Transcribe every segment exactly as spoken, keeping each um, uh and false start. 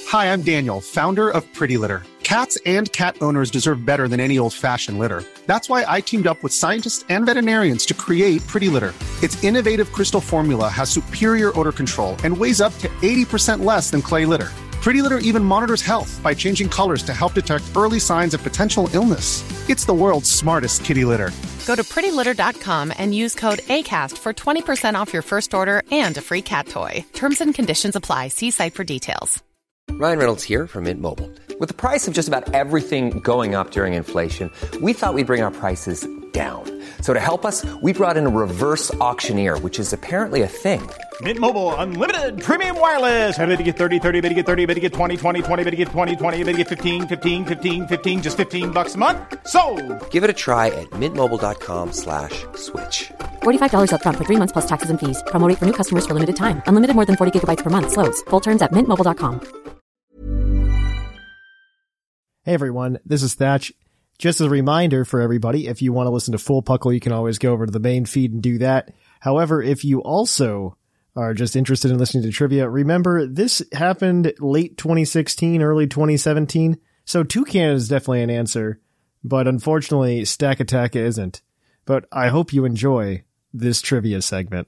Hi, I'm Daniel, founder of Pretty Litter. Cats and cat owners deserve better than any old-fashioned litter. That's why I teamed up with scientists and veterinarians to create Pretty Litter. Its innovative crystal formula has superior odor control and weighs up to eighty percent less than clay litter. Pretty Litter even monitors health by changing colors to help detect early signs of potential illness. It's the world's smartest kitty litter. Go to pretty litter dot com and use code ACAST for twenty percent off your first order and a free cat toy. Terms and conditions apply. See site for details. Ryan Reynolds here from Mint Mobile. With the price of just about everything going up during inflation, we thought we'd bring our prices down. So to help us, we brought in a reverse auctioneer, which is apparently a thing. Mint Mobile Unlimited Premium Wireless. How to get thirty, thirty, how to get thirty, how to get twenty, twenty, twenty, how to get twenty, twenty, how to get fifteen, fifteen, fifteen, fifteen, just fifteen bucks a month? Sold! Give it a try at mintmobile.com slash switch. forty-five dollars up front for three months plus taxes and fees. Promo rate for new customers for limited time. Unlimited more than forty gigabytes per month. Slows full terms at mint mobile dot com. Hey everyone, this is Thatch. Just as a reminder for everybody, if you want to listen to Full Puckle, you can always go over to the main feed and do that. However, if you also are just interested in listening to trivia, remember this happened late twenty sixteen, early twenty seventeen, so Toucan is definitely an answer, but unfortunately Stack Attack isn't. But I hope you enjoy this trivia segment.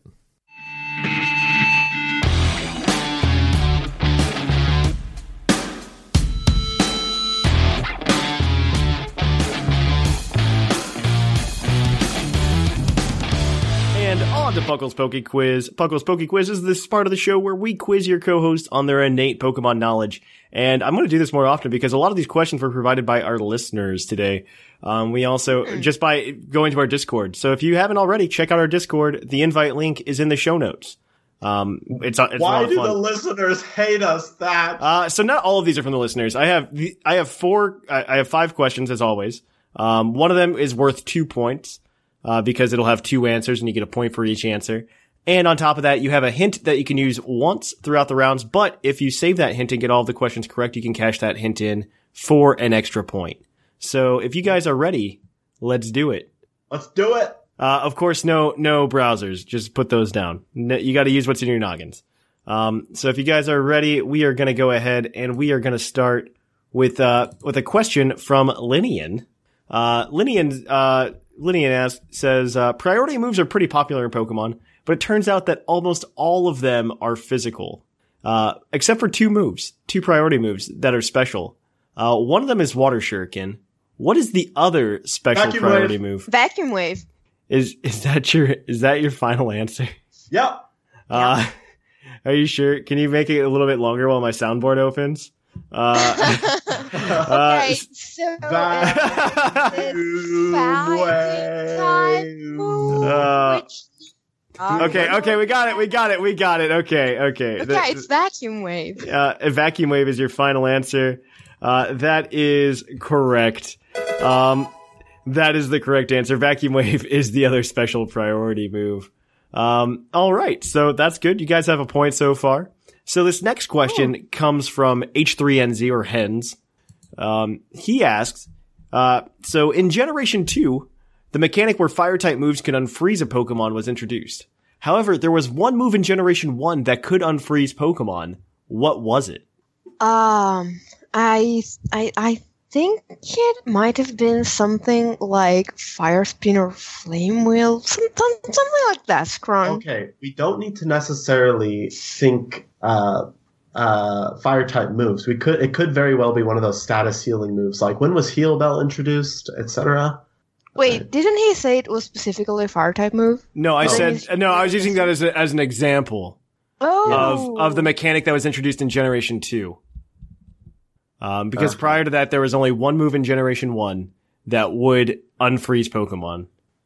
And on to Puckle's Poke Quiz. Puckle's Poke Quiz is this part of the show where we quiz your co-host on their innate Pokemon knowledge. And I'm going to do this more often because a lot of these questions were provided by our listeners today. Um, we also, just by going to our Discord. So if you haven't already, check out our Discord. The invite link is in the show notes. Um, it's, it's Why a lot of do fun. the listeners hate us that? Uh, so not all of these are from the listeners. I have, the, I have four, I, I have five questions as always. Um, one of them is worth two points. Uh, because it'll have two answers and you get a point for each answer. And on top of that, you have a hint that you can use once throughout the rounds. But if you save that hint and get all of the questions correct, you can cash that hint in for an extra point. So if you guys are ready, let's do it. Let's do it. Uh, of course, no, no browsers. Just put those down. No, you got to use what's in your noggins. Um, so if you guys are ready, we are going to go ahead and we are going to start with, uh, with a question from Linian. Uh, Linian, uh, Linian asks, says, uh, priority moves are pretty popular in Pokemon, but it turns out that almost all of them are physical. Uh, except for two moves, two priority moves that are special. Uh, one of them is Water Shuriken. What is the other special Vacuum priority wave. move? Vacuum Wave. Is, is that your, is that your final answer? Yep. Uh, are you sure? Can you make it a little bit longer while my soundboard opens? Uh, uh, Okay, so Vacuum it's fighting type move, Uh, which- okay, okay, we got it, we got it, we got it. Okay, okay. Okay, The- it's Vacuum Wave. uh, a vacuum wave is your final answer. Uh, that is correct. Um, that is the correct answer. Vacuum wave is the other special priority move. Um, all right, so that's good. You guys have a point so far. So this next question oh. comes from H three N Z or Hens. Um, he asks, uh, so in Generation two, the mechanic where fire-type moves could unfreeze a Pokemon was introduced. However, there was one move in Generation one that could unfreeze Pokemon. What was it? Um, I, I, I think it might have been something like Fire Spin or Flame Wheel, some, some, something like that, Scrum. Okay, we don't need to necessarily think uh, uh, fire type moves. We could it could very well be one of those status healing moves. Like when was Heal Bell introduced, et cetera. Wait, didn't he say it was specifically a fire type move? No, I Oh. said no. I was using that as a, as an example Oh, of of the mechanic that was introduced in Generation two. Um, because Uh-huh. prior to that, there was only one move in Generation one that would unfreeze Pokemon.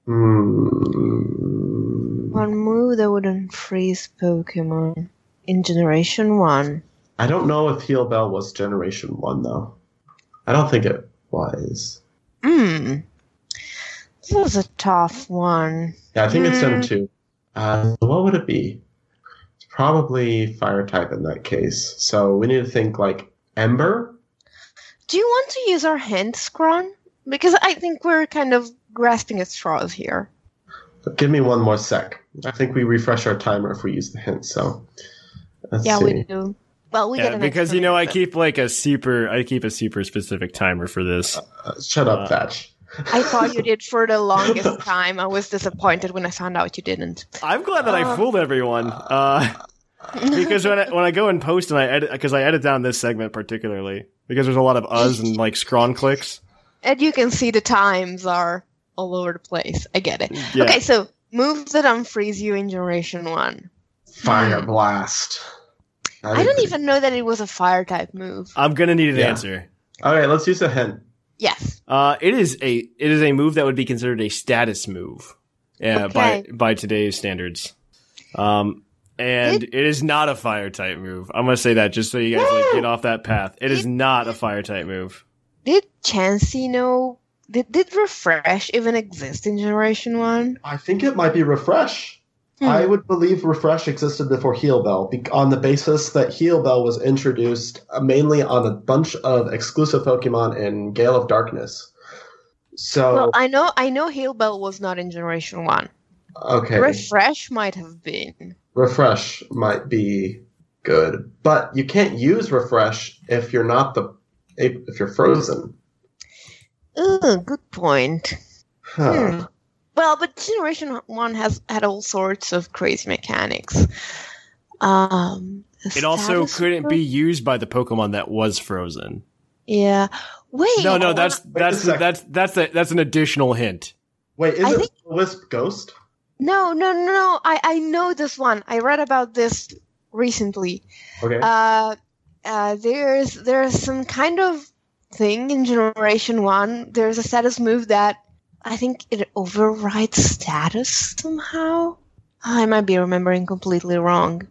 Mm, one move that wouldn't freeze Pokemon in Generation one. I don't know if Heal Bell was Generation one though. I don't think it was. Hmm. This was a tough one. Yeah, I think it's Gen Hmm. two. Uh, what would it be? It's probably fire type in that case. So we need to think like Ember. Do you want to use our hint, Scron? Because I think we're kind of grasping at straws here. Give me one more sec. I think we refresh our timer if we use the hint. So let's yeah, see. we do. Well, we Yeah, get an because extra you know I minute. keep like a super I keep a super specific timer for this. Uh, shut up, Thatch. I thought you did for the longest time. I was disappointed when I found out you didn't. I'm glad that I fooled everyone. Uh, because when I, when I go and post and I edit, because I edit down this segment particularly, because there's a lot of us and like scrawn clicks. And you can see the times are all over the place. I get it. Yeah. Okay, so moves that unfreeze you in Generation one. Fire Blast. I don't even know that it was a fire type move. I'm gonna need an Yeah. answer. Okay, let's use a hint. Yes. Uh, it is a it is a move that would be considered a status move, uh, by Okay. by today's standards. Um, and Did- it is not a fire type move. I'm gonna say that just so you guys like get off that path. It is Did- not a fire type move. Did Chansey know? Did, did Refresh even exist in Generation one? I think it might be Refresh. Hmm. I would believe Refresh existed before Heal Bell, be- on the basis that Heal Bell was introduced uh, mainly on a bunch of exclusive Pokemon in Gale of Darkness. So, Well, I know I know Heal Bell was not in Generation one. okay, Refresh might have been. Refresh might be good, but you can't use Refresh if you're not the if you're frozen. Ugh, good point. Huh. Hmm. Well, but Generation one has had all sorts of crazy mechanics. Um, It also status couldn't move? be used by the Pokemon that was frozen. Yeah. Wait. No, no, I that's wanna- that's a sec. that's that's a, that's an additional hint. Wait, is I it think- Wisp Ghost? no, no, no, no. I I know this one. I read about this recently. Okay. Uh, uh, there's there's some kind of thing in Generation one. There's a status move that I think it overrides status somehow. I might be remembering completely wrong.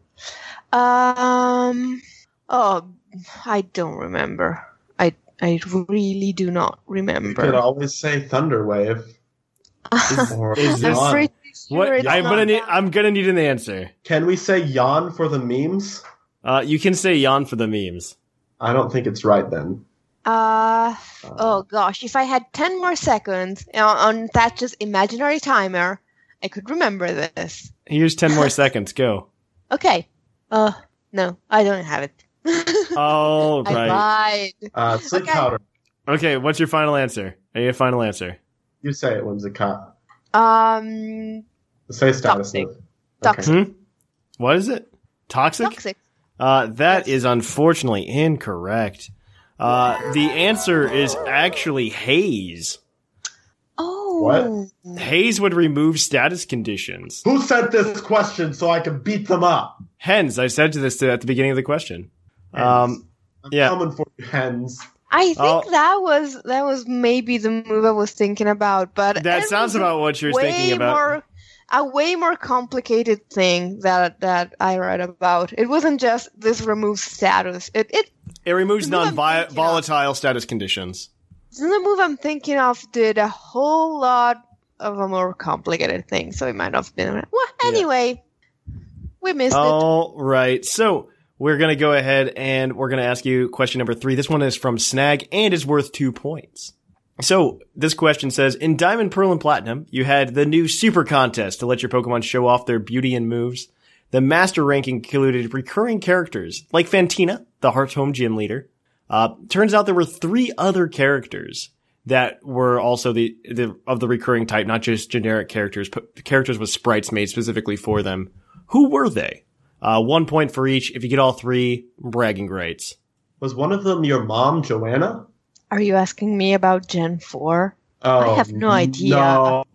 Um. Oh, I don't remember. I I really do not you could remember. always say Thunder Wave. Or is I'm this- Yawn. pretty sure What it's I'm not gonna need that. I'm gonna need an answer. Can we say Yawn for the memes? Uh, you can say yawn for the memes. I don't think it's right then. Uh, oh gosh, if I had ten more seconds on, on Thatch's imaginary timer, I could remember this. Here's ten more seconds. Go. Okay. Uh, no, I don't have it. All I right. lied. Uh, Sleep Okay. Powder. Okay. What's your final answer? I need a final answer. You say it, Whimsicott. Um, Say status Toxic. move. Toxic. Hmm? What is it? Toxic? toxic. Uh, that Yes. is unfortunately incorrect. Uh, the answer is actually haze. Oh. Haze would remove status conditions. Who sent this question so I can beat them up? Hens, I said to this to, at the beginning of the question. Um, I'm yeah. coming for you, hens. I think Oh. that was that was maybe the move I was thinking about, but that it sounds was a about what you're way thinking about. More, a way more complicated thing that that I read about. It wasn't just this remove status. It it It removes The move I'm thinking of. non-volatile status conditions. the move I'm thinking of did a whole lot of a more complicated thing, so it might have been. Well, anyway, we missed it. All right. So we're going to go ahead and we're going to ask you question number three. This one is from Snag and is worth two points. So this question says, in Diamond, Pearl, and Platinum, you had the new Super Contest to let your Pokemon show off their beauty and moves. The Master Ranking included recurring characters like Fantina, the Hearth's home gym leader. Uh, turns out there were three other characters that were also the, the of the recurring type, not just generic characters, but characters with sprites made specifically for them. Who were they? Uh, one point for each. If you get all three, bragging rights. Was one of them your mom, Joanna? Are you asking me about Gen four? Oh, I have no idea. No.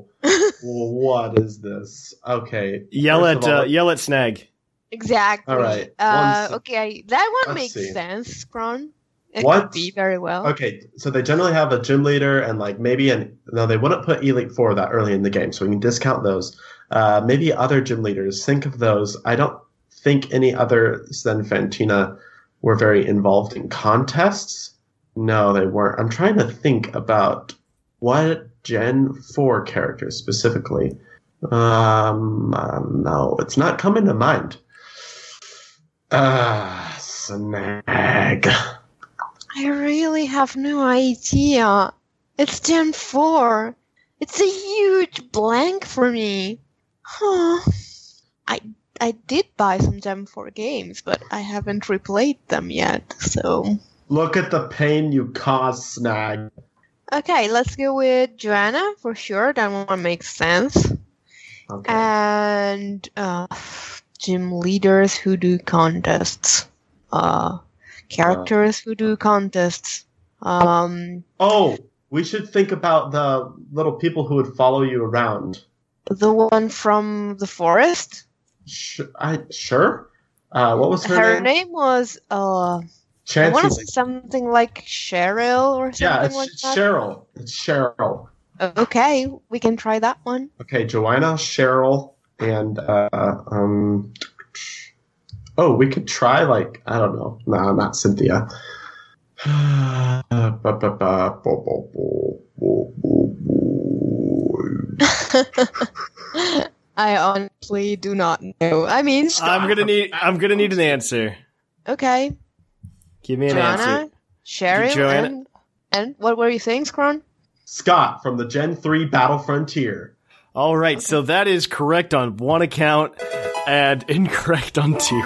What is this? Okay. Yell First at of all, uh, yell at Snag. Exactly. All right, Uh, one okay, that one Let's makes see. sense, Scron. It What? could be very well. Okay, so they generally have a gym leader and like maybe an no, they wouldn't put Elite Four that early in the game, so we can discount those. Uh, maybe other gym leaders. Think of those. I don't think any others than Fantina were very involved in contests. No, they weren't. I'm trying to think about what Gen Four characters specifically. Um, uh, no, it's not coming to mind. Ah, Snag. I really have no idea. It's Gen four. It's a huge blank for me. Huh. I I did buy some Gem four games, but I haven't replayed them yet, so... Look at the pain you caused, Snag. Okay, let's go with Joanna, for sure. That one makes sense. Okay. And uh, gym leaders who do contests. Uh, characters uh, who do contests. Um, oh, we should think about the little people who would follow you around. The one from the forest? Sh- I, sure. Uh, what was her, her name? Her name was... Uh, I want to say something like Cheryl or something yeah, it's like that. Cheryl. It's Cheryl. Okay, we can try that one. Okay, Joanna, Cheryl, and uh, um. Oh, we could try like I don't know. No, not Cynthia. I honestly do not know. I mean, I'm gonna need. I'm gonna need an answer. Okay. Give me an Joanna, answer. Cheryl, Joanna. and, and what were you saying, Scron? Scott from the Gen three Battle Frontier. All right, okay. So that is correct on one account and incorrect on two.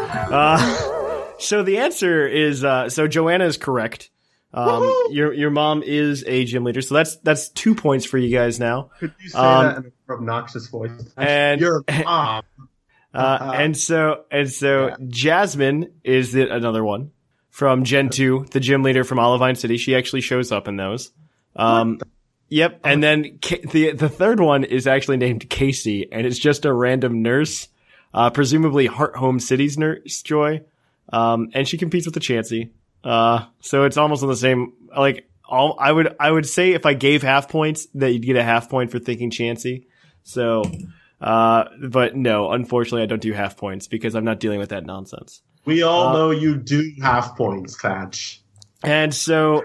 Uh, so the answer is uh, so Joanna is correct. Um, your your mom is a gym leader, so that's that's two points for you guys now. Could you say um, that in an obnoxious voice? And your mom. Uh, uh, and so and so yeah. Jasmine is the, another one. From Gen two, the gym leader from Olivine City. She actually shows up in those. Um, yep. And then K- the the third one is actually named Casey, and it's just a random nurse, uh, presumably Heart Home City's nurse, Joy. Um, and she competes with the Chansey. Uh, so it's almost on the same, like, all, I would, I would say if I gave half points that you'd get a half point for thinking Chansey. So, uh, but no, unfortunately I don't do half points because I'm not dealing with that nonsense. We all uh, know you do half points, Thatch. And so,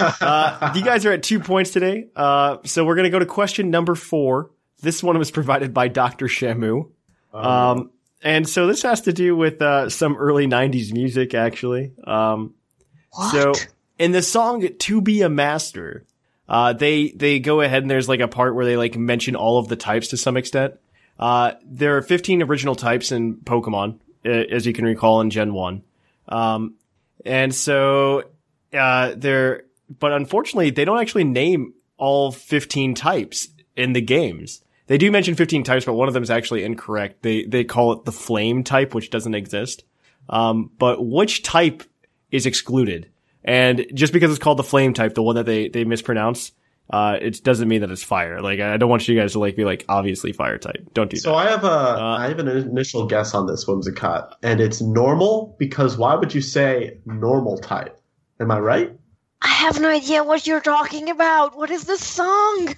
uh, you guys are at two points today. Uh, so we're going to go to question number four. This one was provided by Doctor Shamu. Oh. Um, and so this has to do with, uh, some early nineties music, actually. Um, what? So in the song To Be a Master, uh, they, they go ahead and there's like a part where they like mention all of the types to some extent. Uh, there are fifteen original types in Pokemon, as you can recall in Gen one. Um, and so, uh, they're, but unfortunately they don't actually name all fifteen types in the games. They do mention fifteen types, but one of them is actually incorrect. They, they call it the flame type, which doesn't exist. Um, but which type is excluded? And just because it's called the flame type, the one that they, they mispronounce, uh, it doesn't mean that it's fire. Like, I don't want you guys to like be like, obviously fire type. Don't do so that. So I have a, uh, I have an initial guess on this, Whimsicott, and it's normal because why would you say normal type? Am I right? I have no idea what you're talking about. What is this song?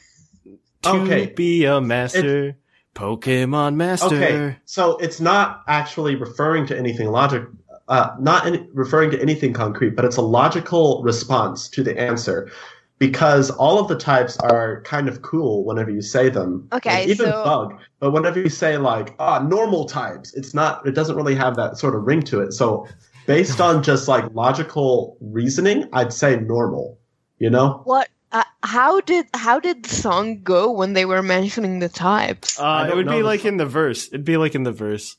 To okay. be a master, it, Pokemon master. Okay, so it's not actually referring to anything logic, uh, not any, referring to anything concrete, but it's a logical response to the answer. Because all of the types are kind of cool whenever you say them. Okay, like even so... bug. But whenever you say like, ah, normal types, it's not, it doesn't really have that sort of ring to it. So based on just like logical reasoning, I'd say normal, you know? What, uh, how did, how did the song go when they were mentioning the types? Uh, it would be like in the verse. It'd be like in the verse.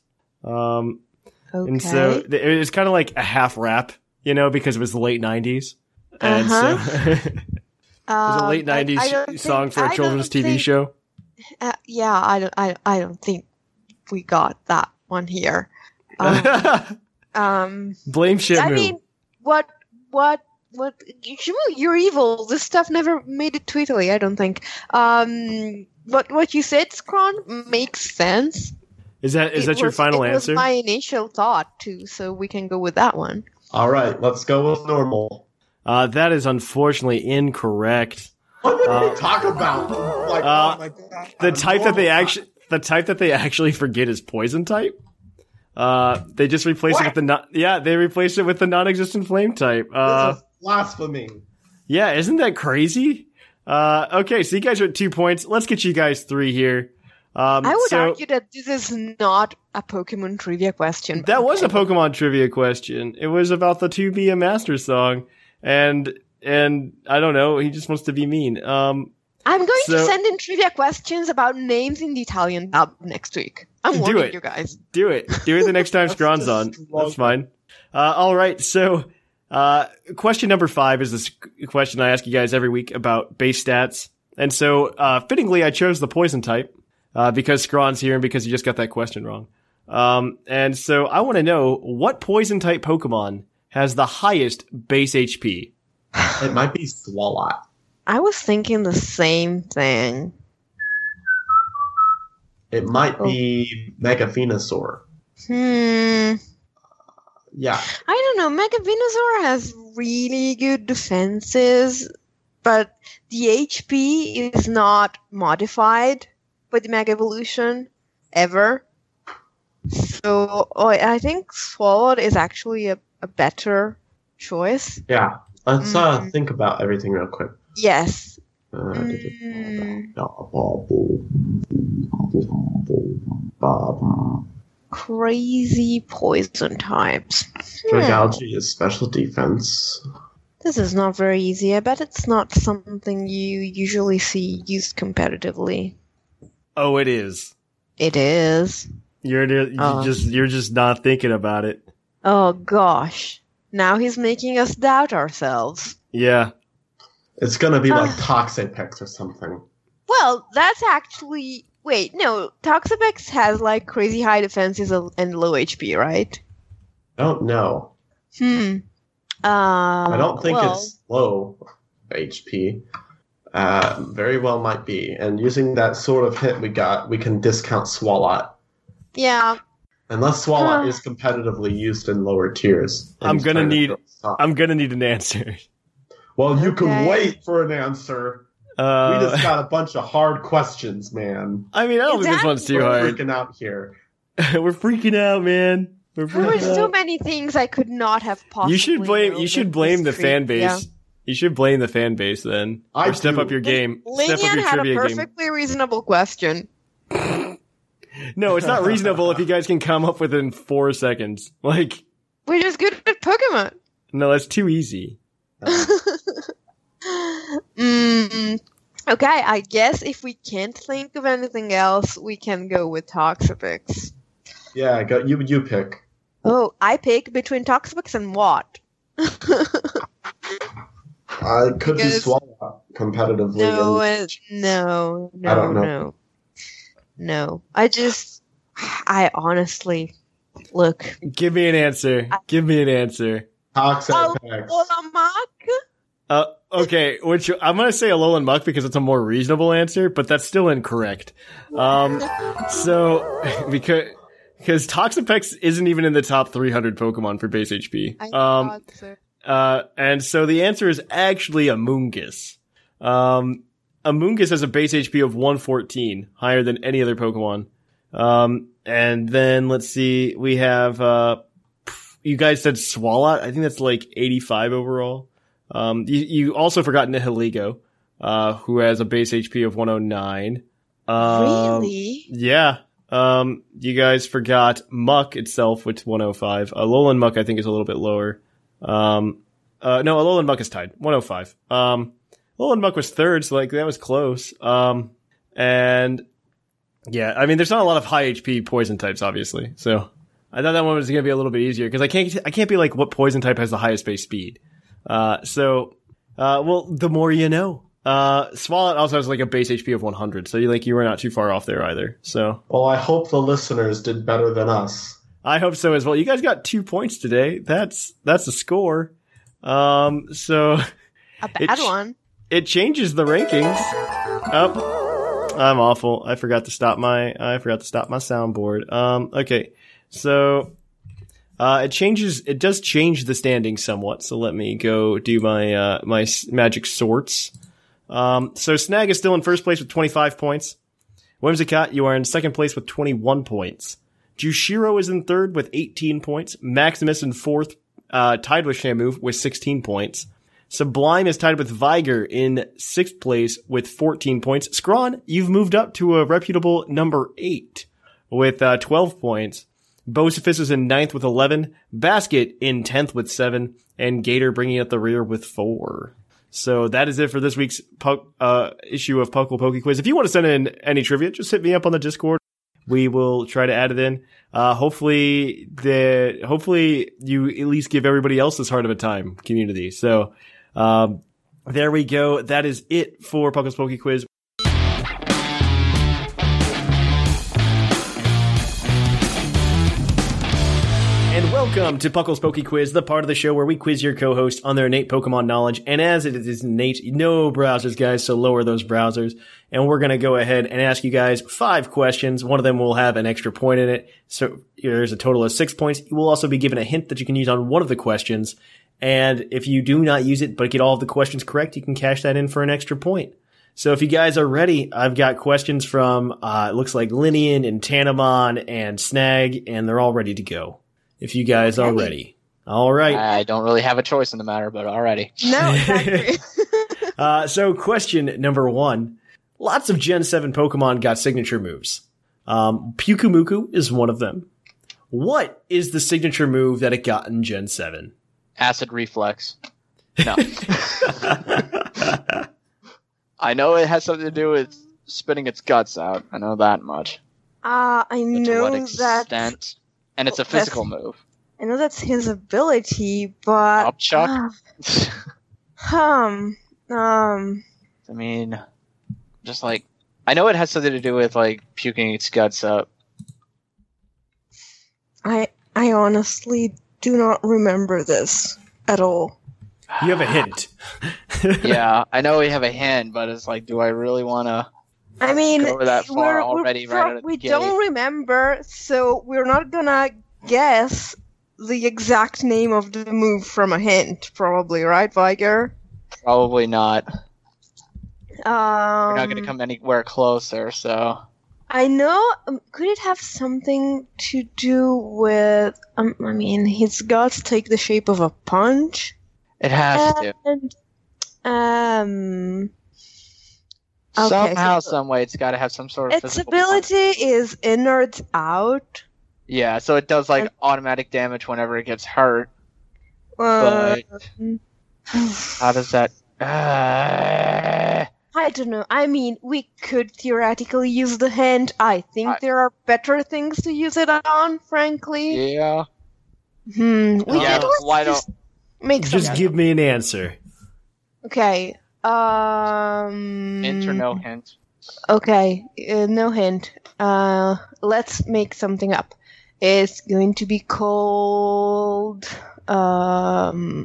Um, okay. And so it was kind of like a half rap, you know, because it was the late nineties. And uh-huh. so... It was a late nineties I, I song think, for a children's T V think, show. Uh, yeah, I don't, I, I don't think we got that one here. Um, um, Blame Shamu. I mean, what, what, what? You're evil. This stuff never made it to Italy. I don't think. Um, but what you said, Scron, makes sense. Is that is it that your was, final it answer? It was my initial thought too, so we can go with that one. All right, let's go with normal. Uh, that is unfortunately incorrect. What did uh, we talk about? Like, uh, oh my God, the type that they actually, the type that they actually forget is poison type. Uh, they just replace what? it with the non- yeah, they replace it with the non-existent flame type. Uh, this is blasphemy. Yeah, isn't that crazy? Uh, okay, so you guys are at two points. Let's get you guys three here. Um, I would so, argue that this is not a Pokemon trivia question. That was a Pokemon trivia question. It was about the To Be a Master song. And, and I don't know, he just wants to be mean. Um, I'm going So- to send in trivia questions about names in the Italian dub next week. I'm Do warning it. you guys. Do it. Do it the next time Scron's on. That's fine. Uh, all right. So, uh, question number five is this question I ask you guys every week about base stats. And so, uh, fittingly, I chose the poison type, uh, because Scron's here and because you just got that question wrong. Um, and so I want to know what poison type Pokemon has the highest base H P. It might be Swalot. I was thinking the same thing. It might be Mega Venusaur. Hmm. Yeah. I don't know. Mega Venusaur has really good defenses, but the H P is not modified by the Mega Evolution ever. So oh, I think Swalot is actually a, a better choice. Yeah. Let's uh, Mm. think about everything real quick. Yes. Uh, Mm. Bob. Crazy poison types. Hmm. Dragalge is special defense. This is not very easy. I bet it's not something you usually see used competitively. Oh, it is. It is. You're, you Oh. just, you're just not thinking about it. Oh gosh. Now he's making us doubt ourselves. Yeah. It's gonna be like Ah. Toxapex or something. Well, that's actually... Wait, no. Toxapex has like crazy high defenses and low H P, right? I don't know. Hmm. Uh, I don't think well, it's low H P. Uh, very well might be. And using that sort of hit we got, we can discount Swalot. Yeah. Unless Swalot Huh. is competitively used in lower tiers. and I'm he's gonna trying to need, throw us off. I'm gonna need an answer. Well, you Okay. can wait for an answer. Uh, We just got a bunch of hard questions, man. I mean, I don't think this one's too We're hard. freaking out here. We're freaking out, man. We're There were freaking so out. many things I could not have possibly You should blame. known You should in blame the history. fan base. Yeah. You should blame the fan base then, I or step do. up your game. Step up Linian your had a trivia game. perfectly reasonable question. No, it's not reasonable if you guys can come up with it in four seconds. Like, We're just good at Pokemon. no, that's too easy. Mm, okay, I guess if we can't think of anything else, we can go with Toxapex. Yeah, go. You you pick. Oh, I pick between Toxapex and what? I could be Because- Swalot competitively. No, and- it, no, no, I don't know. no, no. I just, I honestly, look. Give me an answer. Give me an answer. Toxapex. Olamak? Uh, okay, which I'm gonna say Alolan Muck because it's a more reasonable answer, but that's still incorrect. Um, so because because Toxapex isn't even in the top three hundred Pokemon for base H P. I Um, thought so. uh, and so the answer is actually Amoonguss. Um, Amoonguss has a base H P of one fourteen, higher than any other Pokemon. Um, and then let's see, we have uh, you guys said Swalot. I think that's like eighty-five overall. Um, you, you also forgot Nihilego, uh, who has a base H P of one oh nine. Um, Really? Yeah. Um, you guys forgot Muck itself, which one oh five. Alolan Muck, I think, is a little bit lower. Um, uh, no, Alolan Muck is tied. one oh five. Um, Alolan Muck was third, so like, that was close. Um, and yeah, I mean, there's not a lot of high H P poison types, obviously. So I thought that one was going to be a little bit easier because I can't, I can't be like, what poison type has the highest base speed? Uh, so, uh, well, the more you know. Uh, Swalot also has like a base H P of one hundred, so you like, you were not too far off there either. So Well, I hope the listeners did better than us. I hope so as well. You guys got two points today. That's, that's a score. Um, so A bad It sh- one. it changes the rankings. Up. I'm awful. I forgot to stop my, I forgot to stop my soundboard. Um, okay. So, uh, it changes, it does change the standings somewhat. So let me go do my, uh, my s- magic sorts. Um, so Snag is still in first place with twenty-five points. Whimsicott, you are in second place with twenty-one points. Jushiro is in third with eighteen points. Maximus in fourth, uh, tied with Shamu with sixteen points. Sublime is tied with Viger in sixth place with fourteen points. Scrawn, you've moved up to a reputable number eight with, uh, twelve points. Bocephus is in ninth with eleven. Basket in tenth with seven. And Gator bringing up the rear with four. So that is it for this week's Puck, uh, issue of Puckle Poke Quiz. If you want to send in any trivia, just hit me up on the Discord. We will try to add it in. Uh, hopefully the, hopefully you at least give everybody else as hard of a time, community. So, um, there we go. That is it for Puckle's Poke Quiz. And welcome to Puckle's Poke Quiz, the part of the show where we quiz your co-host on their innate Pokemon knowledge. And as it is innate, no browsers, guys, so lower those browsers. And we're going to go ahead and ask you guys five questions. One of them will have an extra point in it. So there's a total of six points. You will also be given a hint that you can use on one of the questions. And if you do not use it but get all of the questions correct, you can cash that in for an extra point. So if you guys are ready, I've got questions from, uh, it looks like Linian and Tanamon and Snag, and they're all ready to go. If you guys are ready. All right. I don't really have a choice in the matter, but alrighty. No, exactly. uh, so question number one. Lots of Gen seven Pokemon got signature moves. Um, Pyukumuku is one of them. What is the signature move that it got in Gen seven? Acid Reflex. No. I know it has something to do with spitting its guts out. I know that much. Uh, I But know to what that. extent? And it's a physical move. I know that's his ability, but. Upchuck? Uh, um. Um. I mean, just like, I know it has something to do with like puking its guts up. I I honestly do not remember this at all. You have a hint. Yeah, I know we have a hint, but it's like, do I really want to? I mean, Go that far we're, already we're right pro- out of the we gate. don't remember, so we're not gonna guess the exact name of the move from a hint, probably, right, Viger? Probably not. Um, We're not going to come anywhere closer, so. I know. Um, could it have something to do with? Um, I mean, his guts take the shape of a punch. It has to. And um. Okay, Somehow, so some way, it's got to have some sort of its physical ability is innards out. Yeah, so it does like automatic damage whenever it gets hurt. Uh, But how does that? Uh, I don't know. I mean, we could theoretically use the hint. I think I- there are better things to use it on, frankly. yeah. Hmm. We Yeah, could let's why just make some. Just give me an answer. Okay. Um. Hint or no hint? Okay. Uh, no hint. Uh, let's make something up. It's going to be called. Um.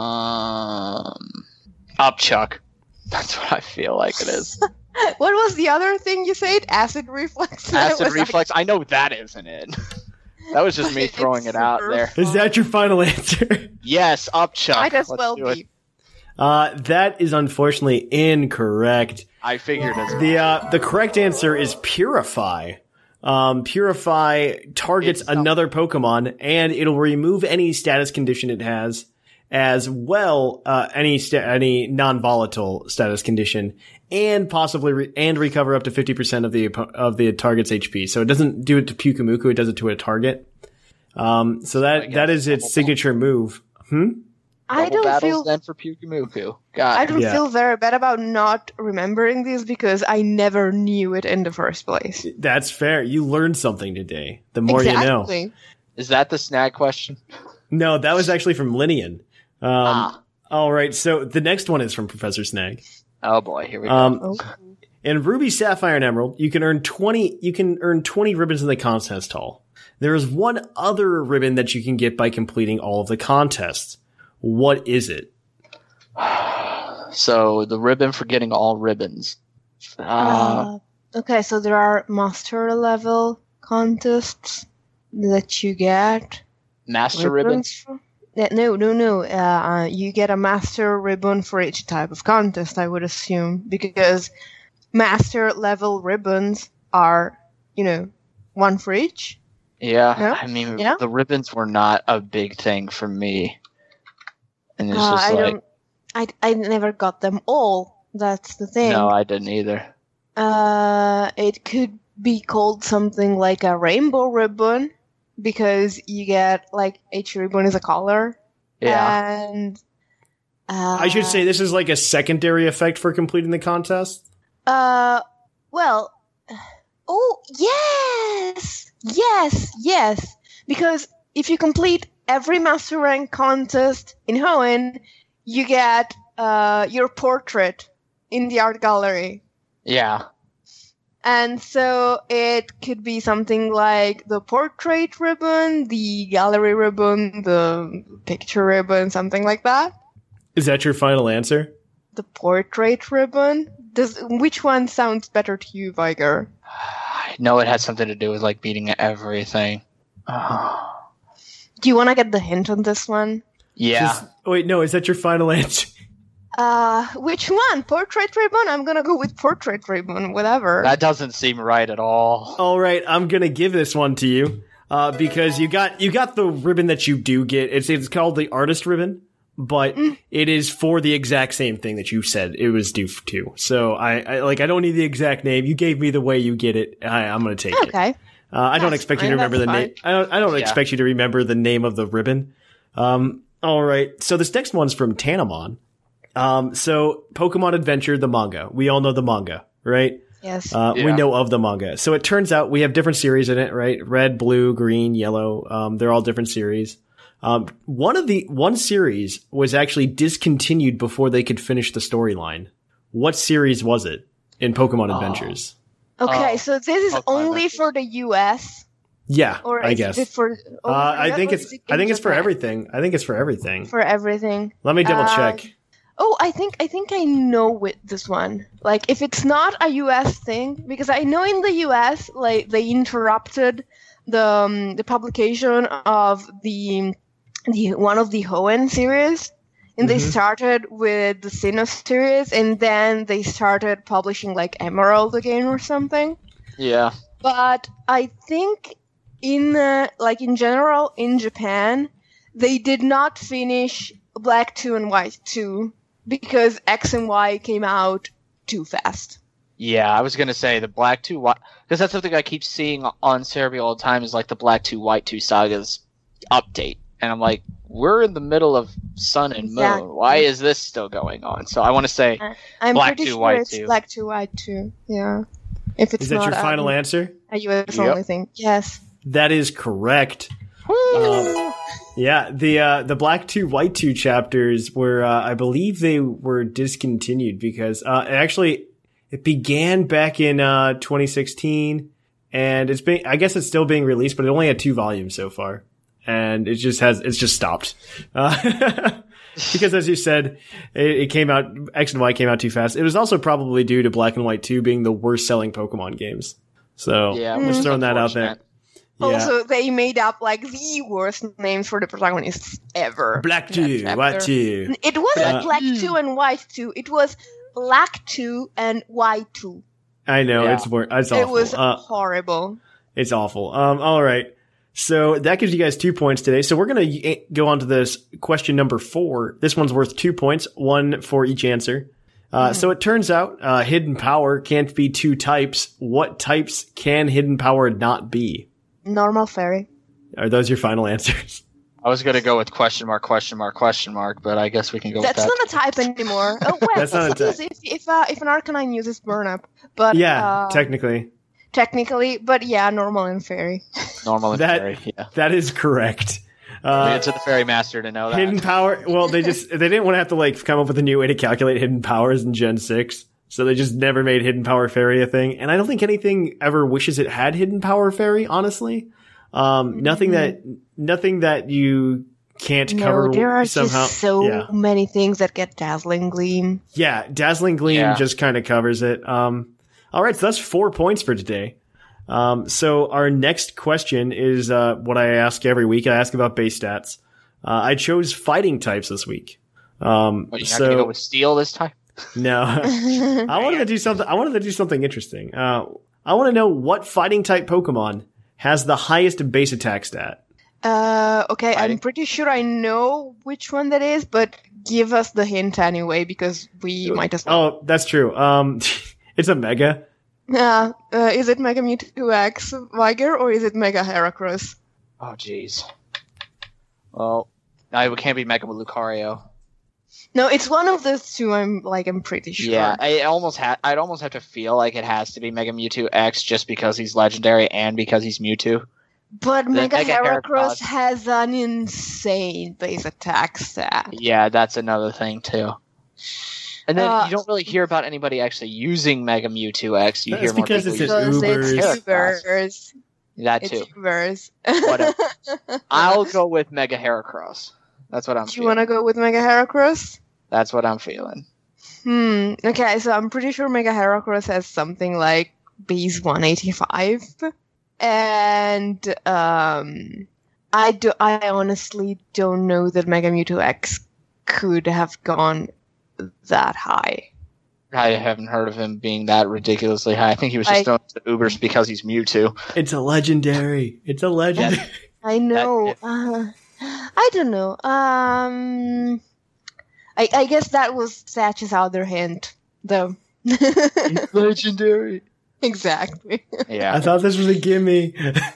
Um, Upchuck. That's what I feel like it is. What was the other thing you said? Acid reflex. I Acid was like- reflex. I know that isn't it. That was just me throwing It's it out super there. Is that your final answer? Yes, Upchuck. Might as Let's well do it. be. Uh, that is unfortunately incorrect. I figured as The, uh, the correct answer is Purify. Um, Purify targets It's some- another Pokemon and it'll remove any status condition it has, as well, uh, any sta- any non-volatile status condition, and possibly re- and recover up to fifty percent of the oppo- of the target's H P. So it doesn't do it to Pyukumuku, it does it to a target. Um, so that I that guess is its double- signature move. Hmm? I Double don't battles feel. then for Pyukumuku. Got I it. don't Yeah. feel very bad about not remembering this because I never knew it in the first place. That's fair. You learned something today. The more you know. exactly. Is that the snag question? No, that was actually from Linian. Um, Ah. All right, so the next one is from Professor Snag. Oh boy, here we go. Um, Oh. in Ruby, Sapphire, and Emerald, you can earn twenty. You can earn twenty ribbons in the contest hall. There is one other ribbon that you can get by completing all of the contests. What is it? So the ribbon for getting all ribbons. Uh, Uh, okay, so there are master level contests that you get. master ribbons. for- Yeah, no, no, no. Uh, uh, you get a master ribbon for each type of contest, I would assume, because master level ribbons are, you know, one for each. Yeah, No? I mean Yeah? the ribbons were not a big thing for me, and it's Uh, just I like don't. I I never got them all. That's the thing. no, I didn't either. Uh, it could be called something like a rainbow ribbon because you get like each ribbon is a color. Yeah, And Uh, I should say this is like a secondary effect for completing the contest. Uh, well, oh, yes! Yes, yes. Because if you complete every Master Rank contest in Hoenn, you get uh, your portrait in the art gallery. Yeah. And so it could be something like the portrait ribbon, the gallery ribbon, the picture ribbon, something like that. Is that your final answer? The portrait ribbon? Does which one sounds better to you, Viger? I know it had something to do with like beating everything. Oh. Do you want to get the hint on this one? Yeah. Just, wait, no, is that your final answer? Uh, which one? Portrait ribbon? I'm gonna go with portrait ribbon, whatever. That doesn't seem right at all. All right, I'm gonna give this one to you uh, because you got you got the ribbon that you do get. It's it's called the artist ribbon, but mm. it is for the exact same thing that you said it was due to. So I, I like I don't need the exact name. You gave me the way you get it. I, I'm gonna take okay. it. Okay. Uh, I don't expect fine, you to remember the name. I don't. I don't yeah. expect you to remember the name of the ribbon. Um. All right. So this next one's from Tanamon. Um, so Pokemon Adventure, the manga. We all know the manga, right? Yes. Uh, yeah. We know of the manga. So it turns out we have different series in it, right? Red, blue, green, yellow. Um, they're all different series. Um, one of the, one series was actually discontinued before they could finish the storyline. What series was it in Pokemon oh. Adventures? Okay, oh. so this is Pokemon only Adventures. For the U S? Yeah, or I guess. It for, uh, I think it's, it I think it's for everything. I think it's for everything. For everything. Let me double uh, check. Oh, I think I think I know with this one. Like, if it's not a U S thing, because I know in the U S, like, they interrupted the um, the publication of the the one of the Hoenn series, and mm-hmm. they started with the Sinnoh series, and then they started publishing like Emerald again or something. Yeah. But I think in uh, like in general in Japan, they did not finish Black two and White two. Because X and Y came out too fast. Yeah, I was going to say the Black two White... Because that's something I keep seeing on Cerebi all the time is like the Black two White two Sagas update. And I'm like, we're in the middle of Sun and Moon. Exactly. Why is this still going on? So I want to say uh, I'm Black pretty two sure White it's two. Black two White two. Yeah. If it's is that not your final a, answer? A U S yep. only thing. Yes. That is correct. Um, yeah, the uh, the Black two, White two chapters were, uh, I believe they were discontinued because uh, actually it began back in uh, twenty sixteen, and it's been, I guess it's still being released, but it only had two volumes so far, and it just has, it's just stopped. Uh, because as you said, it, it came out, X and Y came out too fast. It was also probably due to Black and White two being the worst selling Pokemon games. So yeah, just throwing that out there. Yeah. Also, they made up like the worst names for the protagonists ever. Black two, White two. It wasn't uh, Black two and White two. It was Black two and White two. I know yeah. it's it's awful. It was uh, horrible. It's awful. Um, all right. So that gives you guys two points today. So we're gonna go on to this question number four. This one's worth two points, one for each answer. Uh, mm. So it turns out uh, hidden power can't be two types. What types can hidden power not be? Normal fairy. Are those your final answers? I was going to go with question mark, question mark, question mark, but I guess we can go That's with that. That's not a type anymore. Oh, well, That's not a type. If, if, uh, if an Arcanine uses burn up. But, yeah, uh, technically. Technically, but yeah, normal and fairy. Normal and that, fairy, yeah. That is correct. Uh, it's to the fairy master to know that. Hidden power, well, they just, they didn't want to have to like come up with a new way to calculate hidden powers in Gen six. So they just never made hidden power fairy a thing. And I don't think anything ever wishes it had hidden power fairy, honestly. Um, mm-hmm. nothing that, nothing that you can't no, cover there are somehow. just so yeah. many things that get Dazzling Gleam. Yeah, Dazzling Gleam yeah. just kind of covers it. Um, all right, so that's four points for today. Um, so our next question is uh, what I ask every week. I ask about base stats. Uh, I chose fighting types this week. Um, what, you're so, not going to go with steel this time? No, I wanted to do something. I wanted to do something interesting. Uh, I want to know what fighting type Pokemon has the highest base attack stat. Uh, okay, Fighting? I'm pretty sure I know which one that is, but give us the hint anyway, because we might as well. Oh, that's true. Um, it's a Mega. Yeah, uh, uh, is it Mega Mewtwo X Viger, or is it Mega Heracross? Oh, jeez. Well, no, it can't be Mega Lucario. No, it's one of those two. I'm like, I'm pretty sure. Yeah, I almost ha- I'd almost have to feel like it has to be Mega Mewtwo X just because he's legendary and because he's Mewtwo. But The Mega Mega Heracross Heracross- has an insane base attack stat. Yeah, that's another thing too. And then Uh, you don't really hear about anybody actually using Mega Mewtwo X. You That's hear more because people it's using an Because it's Heracross. Ubers. that It's too. Ubers. Whatever. I'll go with Mega Heracross. That's what I'm Do you feeling. want to go with Mega Heracross? That's what I'm feeling. Hmm. Okay, so I'm pretty sure Mega Heracross has something like base one eighty-five, and um, I do. I honestly don't know that Mega Mewtwo X could have gone that high. I haven't heard of him being that ridiculously high. I think he was just I- going to Ubers because he's Mewtwo. It's a legendary. It's a legendary. I know. That- Uh, I don't know. Um, I I guess that was Satch's other hint, though. Legendary. Exactly. Yeah. I thought this was a gimme.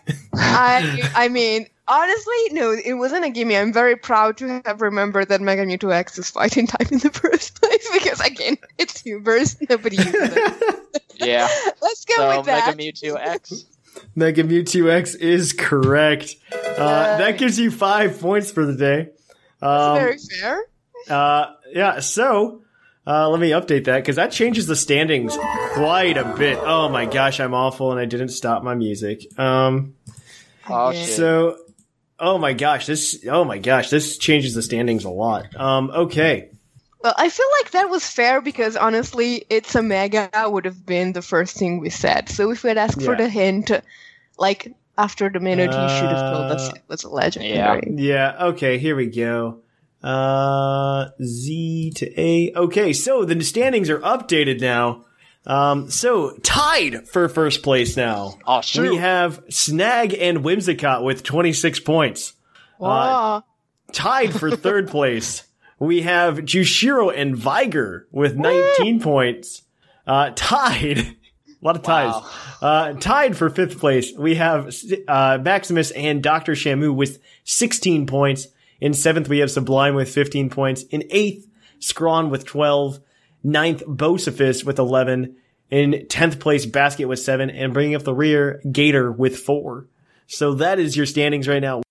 I I mean, honestly, no, it wasn't a gimme. I'm very proud to have remembered that Mega Mewtwo X is fighting type in the first place because again, it's Ubers. Nobody uses it. Yeah. Let's go So with that. Mega Mewtwo X. Mega Mewtwo X is correct. Uh, that gives you five points for the day. Um, Very fair. Uh, yeah, so uh, let me update that because that changes the standings quite a bit. Oh my gosh, I'm awful and I didn't stop my music. Um, Oh Yeah. shit. so, oh my gosh, this, oh my gosh, this changes the standings a lot. Um, okay. Well, I feel like that was fair because honestly, it's a mega would have been the first thing we said. So if we had asked for Yeah. the hint, like after the minute, you should have told us Uh, it was a legendary. Yeah, okay, here we go. Uh, Z to A. Okay, so the standings are updated now. Um, so tied for first place now. Oh, shoot. We have Snag and Whimsicott with twenty-six points. Wow. Tied for third place, we have Jushiro and Viger with nineteen points. Uh, tied, a lot of ties. Wow. Uh, tied for fifth place, we have uh, Maximus and Doctor Shamu with sixteen points. In seventh, we have Sublime with fifteen points. In eighth, Scrawn with twelve. Ninth, Bocephus with eleven. In tenth place, Basket with seven. And bringing up the rear, Gator with four. So that is your standings right now.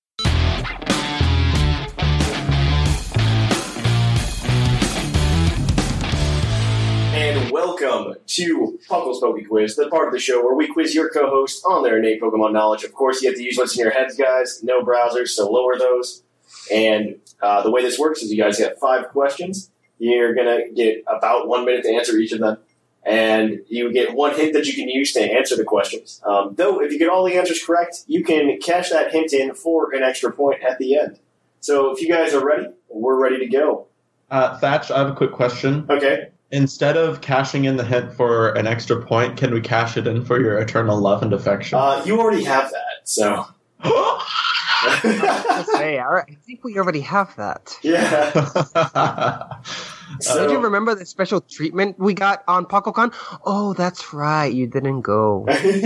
And welcome to Puckle's Poke Quiz, the part of the show where we quiz your co-host on their innate Pokemon knowledge. Of course, you have to use what's in your heads, guys. No browsers, so lower those. And uh, the way this works is you guys get five questions. You're going to get about one minute to answer each of them. And you get one hint that you can use to answer the questions. Um, though, if you get all the answers correct, you can cash that hint in for an extra point at the end. So if you guys are ready, we're ready to go. Uh, Thatch, I have a quick question. Okay. Instead of cashing in the hint for an extra point, can we cash it in for your eternal love and affection? Uh, you already have that, so. Say, I think we already have that. Yeah. Don't you remember the special treatment we got on PocoCon? Oh, that's right. You didn't go.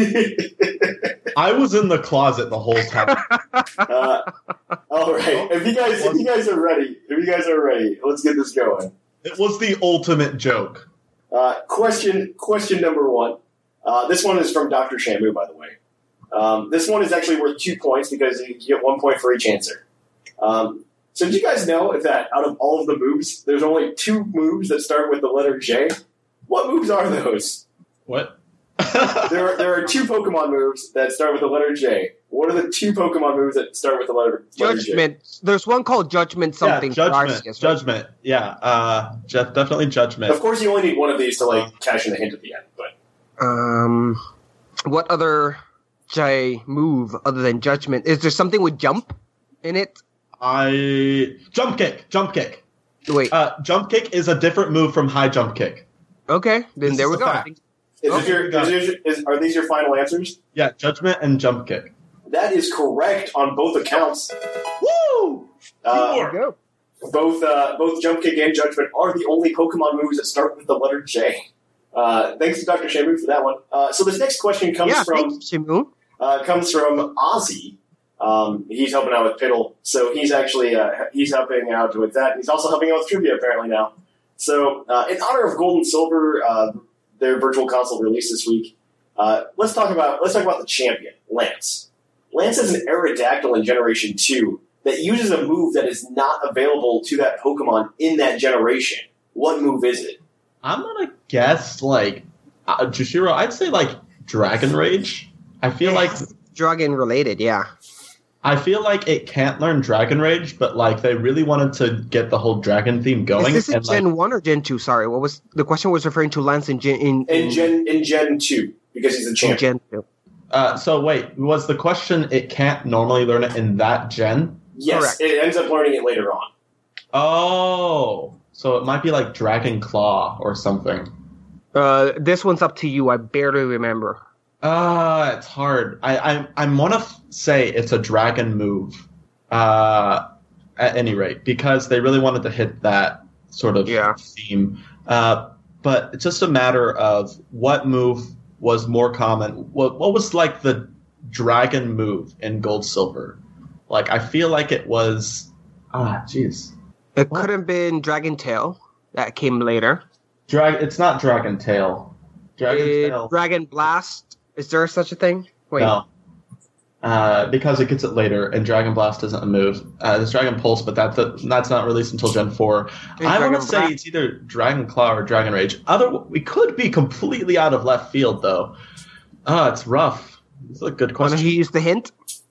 I was in the closet the whole time. uh, all right. If you guys, if you guys are ready, if you guys are ready, let's get this going. It was the ultimate joke. Uh, question, question number one. Uh, this one is from Doctor Shamu, by the way. Um, this one is actually worth two points because you get one point for each answer. Um, so did you guys know that out of all of the moves, there's only two moves that start with the letter J? What moves are those? What? there, are, there are two Pokemon moves that start with the letter J. What are the two Pokemon moves that start with the letter, letter J? Judgment. There's one called Judgment something. Yeah, judgment. Arceus, right? Judgment. Yeah, uh, Jeff, definitely judgment. Of course, you only need one of these to like cash in the hint at the end. But Um, what other J move other than Judgment? Is there something with jump in it? I jump kick. Jump kick. Wait. Uh, jump kick is a different move from high jump kick. Okay, then This there is we a go. fact. is Okay, this your, got is this, is, are these your final answers? Yeah, judgment and jump kick. That is correct on both accounts. Woo! Uh, There we go. both uh, both Jump Kick and Judgment are the only Pokemon moves that start with the letter J. Uh, thanks to Doctor Shamu for that one. Uh, so this next question comes Yeah, from thanks, Shimu. uh, comes from Ozzy. Um, he's helping out with Piddle, so he's actually uh, he's helping out with that. He's also helping out with trivia apparently now. So, uh, in honor of Gold and Silver, uh, their virtual console released this week. Uh, let's talk about let's talk about the champion, Lance. Lance is an Aerodactyl in Generation Two that uses a move that is not available to that Pokemon in that generation. What move is it? I'm gonna guess like uh, Jushiro. I'd say like Dragon Rage. I feel Yeah. like Dragon related, yeah. I feel like it can't learn Dragon Rage, but like they really wanted to get the whole dragon theme going. Is this in and, like, Gen one or Gen two? Sorry, what was the question? Was referring to Lance in Gen in, In Gen in Gen Two because he's the in champion. Gen two. uh, so wait, was the question it can't normally learn it in that gen? Yes, Correct. it ends up learning it later on. Oh, so it might be like Dragon Claw or something. Uh, this one's up to you. I barely remember. Ah, uh, it's hard. I I I want to f- say it's a dragon move. Uh, at any rate, because they really wanted to hit that sort of Yeah. theme. Uh, but it's just a matter of what move was more common. What what was like the dragon move in Gold Silver? Like I feel like it was. Ah, jeez. It could have been Dragon Tail that came later. Drag. It's not Dragon Tail. Dragon Uh, Tail. Dragon Blast. Is there such a thing? Wait. No. Uh, because it gets it later, and Dragon Blast isn't a move. Uh, there's Dragon Pulse, but that, that that's not released until Gen four. And I want Dragon to say Blast. it's either Dragon Claw or Dragon Rage. Other, we could be completely out of left field, though. Ah, it's rough. It's a good Want question. to use the hint?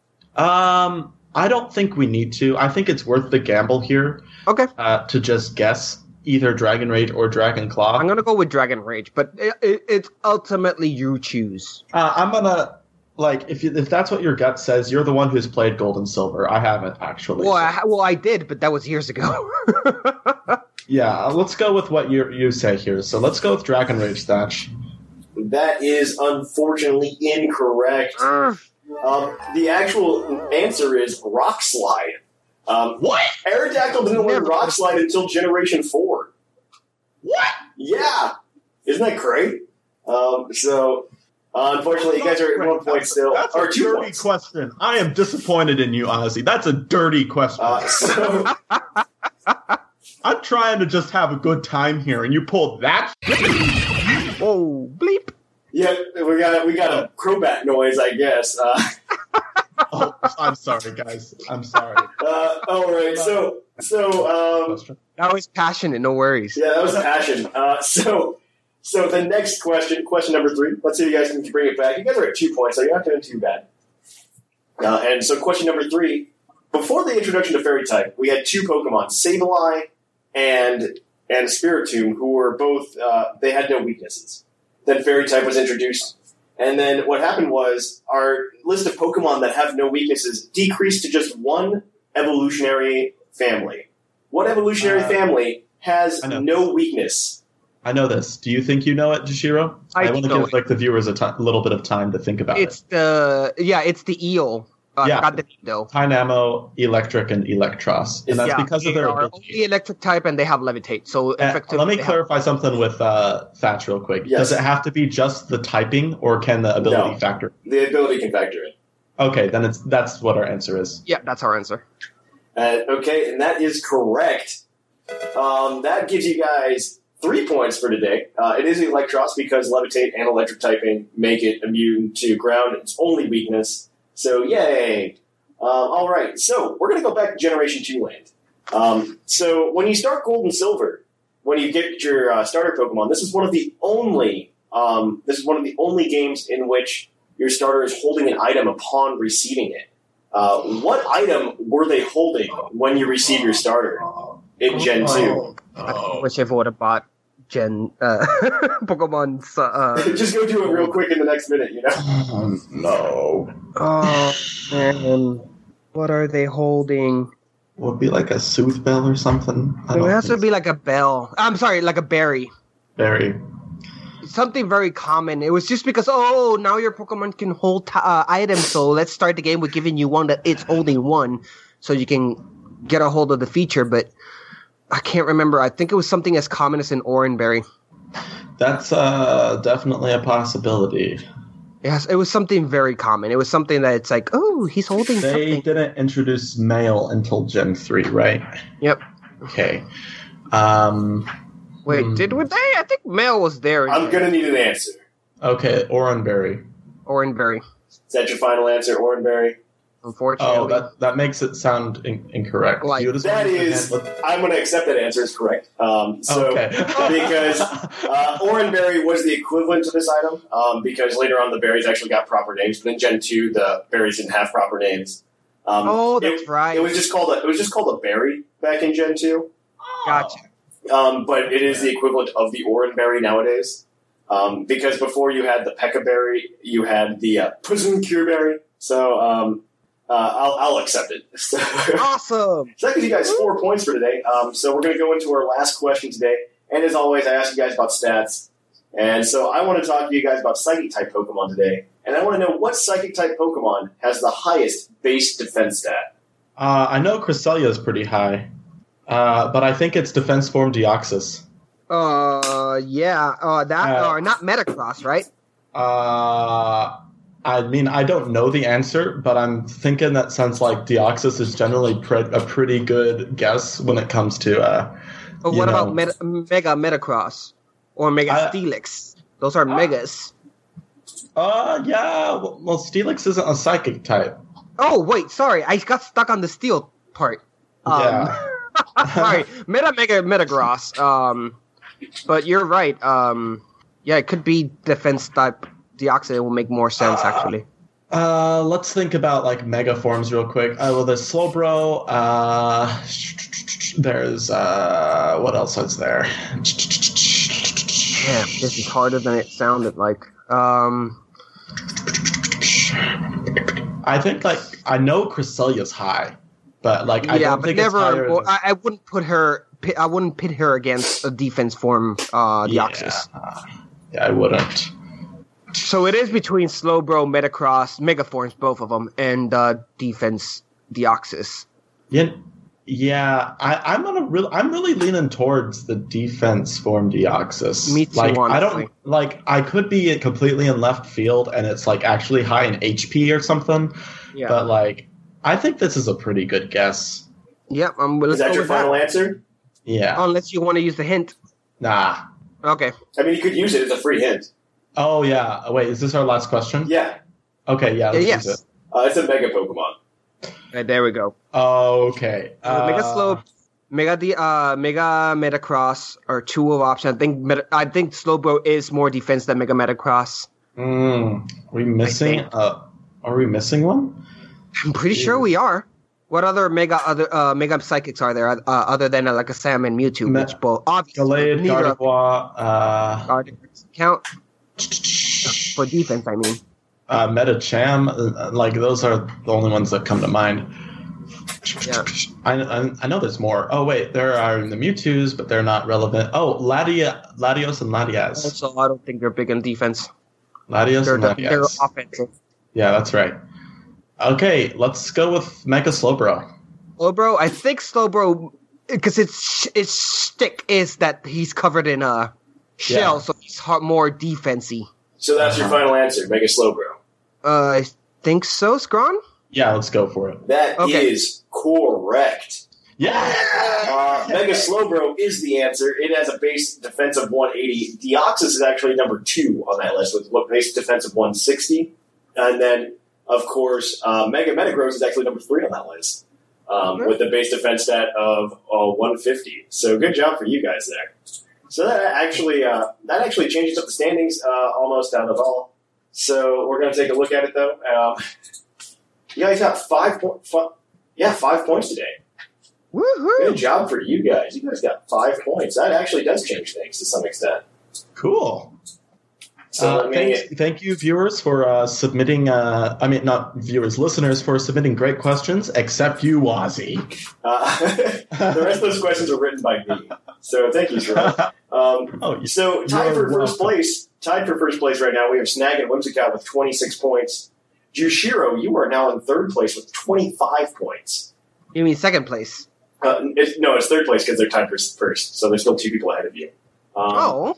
Um, I don't think we need to. I think it's worth the gamble here. Okay. Uh, to just guess either Dragon Rage or Dragon Claw. I'm gonna go with Dragon Rage, but it, it, it's ultimately you choose. Uh, I'm gonna like if you, if that's what your gut says. You're the one who's played Gold and Silver. I haven't actually. Well, so- I, well, I did, but that was years ago. Yeah, uh, let's go with what you you say here. So let's go with Dragon Rage, Thatch. That is unfortunately incorrect. Uh, Um, the actual answer is Rock Slide. Um, What? Aerodactyl didn't learn Never. Rock Slide until Generation four. What? Yeah! Isn't that great? Um, so, uh, unfortunately, you guys are at one point still. That's or a two dirty points. question. I am disappointed in you, Ozzy. That's a dirty question. Uh, so, I'm trying to just have a good time here, and you pulled that. whoa, bleep. yeah, we got, we got a Crobat noise, I guess. Uh, Oh, I'm sorry, guys. I'm sorry. uh, alright, so, so, um, That was passionate. No worries. yeah, that was passion. Uh, so, so the next question, question number three. Let's see if you guys can bring it back. You guys are at two points, so you're not doing too bad. Uh, and so, question number three. Before the introduction to Fairy type, we had two Pokemon, Sableye and and Spiritomb, who were both uh, they had no weaknesses. Then Fairy type was introduced, and then what happened was our list of Pokemon that have no weaknesses decreased to just one evolutionary family. What evolutionary Uh, family has I know. no weakness? I know this. Do you think you know it, Jashiro? I want to know give it. like the viewers a ti- little bit of time to think about It's it. the yeah, it's the eel. Uh, Yeah. Got the name though. Dynamo, Electric, and Electros, and that's yeah, because of they their are ability. only electric type, and they have levitate. So Uh, effectively, let me they have- clarify something with uh, Thatch real quick. Yes. Does it have to be just the typing, or can the ability No. factor? The ability can factor in. Okay, then it's that's what our answer is. Yeah, that's our answer. Uh, okay, and that is correct. Um, that gives you guys three points for today. Uh, it is Electros because Levitate and Electric typing make it immune to ground. Its only weakness. So, yay! Um, all right, so we're going to go back to Generation two land. Um, so when you start Gold and Silver, when you get your uh, starter Pokemon, this is one of the only um, this is one of the only games in which your starter is holding an item upon receiving it. Uh, what item were they holding when you receive your starter in Gen two? I wish I would have bought Gen uh, Pokemon. Uh, Just go do it real quick in the next minute, you know? Oh, no. oh man, what are they holding? Would it be like a Sooth Bell or something? I It don't has to think be like a bell. I'm sorry, like a berry. very. Something very common. It was just because, oh, now your Pokemon can hold t- uh, items, so let's start the game with giving you one that it's holding one, so you can get a hold of the feature, but I can't remember. I think it was something as common as an Oranberry. That's uh, definitely a possibility. Yes, it was something very common. It was something that it's like, oh, he's holding They something. didn't introduce male until Gen three, right? Yep. Okay. Um, Wait, hmm. did we? They? I think male was there. I'm gonna need an answer. Okay, Oranberry. Oranberry. Is that your final answer, Oranberry? Unfortunately. Oh, that that makes it sound in- incorrect. Like, You just That want to is, handle- I'm going to accept that answer is correct. Um, so Okay. because uh, Oranberry was the equivalent to this item, um, because later on the berries actually got proper names, but in Gen two the berries didn't have proper names. Um, Oh, that's it, right. It was just called a, it was just called a berry back in Gen two. Gotcha. Um, but it is the equivalent of the Oranberry nowadays. Um, because before you had the Peccaberry, you had the uh, Pussum Cureberry. So um, uh, I'll, I'll accept it. So, Awesome. so that gives you guys four points for today. Um, so we're going to go into our last question today. And as always, I ask you guys about stats. And so I want to talk to you guys about Psychic-type Pokemon today. And I want to know what Psychic-type Pokemon has the highest base defense stat. Uh, I know Cresselia is pretty high, uh, but I think it's Defense Form Deoxys. Uh, yeah. Uh, that Uh, or not Metacross, right? Uh, I mean, I don't know the answer, but I'm thinking that since like Deoxys is generally pre- a pretty good guess when it comes to. Uh, But you what know, about Meta, Mega Metacross or Mega I- Steelix? Those are megas. Uh, yeah. Well, well, Steelix isn't a psychic type. Oh wait, sorry, I got stuck on the steel part. Um, Yeah. sorry, Meta Mega Metagross. Um, but you're right. Um, yeah, it could be defense type. Deoxys will make more sense actually. Uh, let's think about like mega forms real quick. Uh, well, there's Slowbro. Uh, there's uh, what else is there? Yeah, this is harder than it sounded like. Um, I think like I know Cresselia's high, but like I yeah, don't but think never. it's higher Well, than- I, I wouldn't put her. pi- I wouldn't pit her against a defense form. Uh, Deoxys. Yeah, yeah, I wouldn't. So it is between Slowbro, Metacross, Megaforms, both of them, and uh, defense Deoxys. Yeah, yeah. I, I'm gonna real. I'm really leaning towards the defense form Deoxys. Me too, Like I honestly. don't like. I could be completely in left field, and it's like actually high in H P or something. Yeah. But like, I think this is a pretty good guess. Yep, I'm. Let's Is that go your with final that. answer? Yeah. Unless you want to use the hint. Nah. Okay. I mean, you could use it as a free hint. Oh yeah. Wait, is this our last question? Yeah. Okay. Yeah. Let's yes. use it. Uh, it's a Mega Pokemon. Right, there we go. Okay. Uh, Mega uh, Slow, Mega D, uh, Mega Metacross are two of options. I think Meta, I think Slowbro is more defense than Mega Metacross. Mm, are we missing? think. Uh, are we missing one? I'm pretty sure we are. What other Mega other uh, Mega Psychics are there uh, other than uh, like a Sam and Mewtwo, Me- which both obviously Gallade, neither of Gardevoir, uh, Gardevoirs count for defense. I mean, uh, Metacham. Uh, like those are the only ones that come to mind. yeah. I, I, I know there's more. Oh wait, there are the Mewtwo's, but they're not relevant. Oh, Ladia, Latios and Latias. Also, I don't think they're big on defense. Latios They're, and the, they're Latias. offensive. Yeah, that's right. Okay, let's go with Mega Slowbro. Slowbro, I think Slowbro, because its its stick is that he's covered in a shell, Yeah. so he's hard, more defensy. So that's your Uh-huh. final answer, Mega Slowbro. Uh, I think so, Scrawn? Yeah, let's go for it. That Okay. is correct. Yeah. Uh, Mega Slowbro is the answer. It has a base defense of one eighty. Deoxys is actually number two on that list with a base defense of one sixty. And then, of course, uh, Mega Metagross is actually number three on that list um, Okay. with a base defense stat of uh, one fifty. So good job for you guys there. So that actually uh, that actually changes up the standings uh, almost down the ball. So we're going to take a look at it though. Um, you guys got five points. Yeah, five points today. Woohoo! Good job for you guys. You guys got five points. That actually does change things to some extent. Cool. So Uh, I mean, thank, thank you, viewers, for uh, submitting. Uh, I mean, not viewers, listeners, for submitting great questions. Except you, Wazzy. uh, the rest of those questions were written by me. So thank you, Sherlock. Um, Oh, you- so tied you're for first welcome. place. Tied for first place right now. We have Snag and Whimsicott with twenty-six points. Jushiro, you are now in third place with twenty-five points. You mean second place? Uh, it's, no, it's third place because they're tied for first. So there's still two people ahead of you. Um, Oh.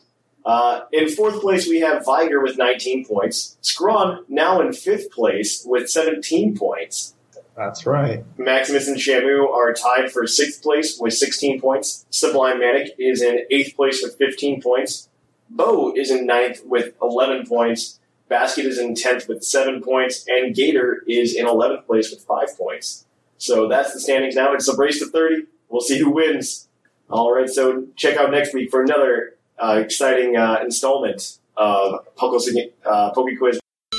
Uh, in fourth place, we have Viger with nineteen points. Scrawn now in fifth place with seventeen points. That's right. Maximus and Shamu are tied for sixth place with sixteen points. Sublime Manic is in eighth place with fifteen points. Bo is in ninth with eleven points. Basket is in tenth with seven points. And Gator is in eleventh place with five points. So that's the standings now. It's a race to thirty. We'll see who wins. All right, so check out next week for another Uh, exciting uh, installment of Poco, uh, Poke Quiz.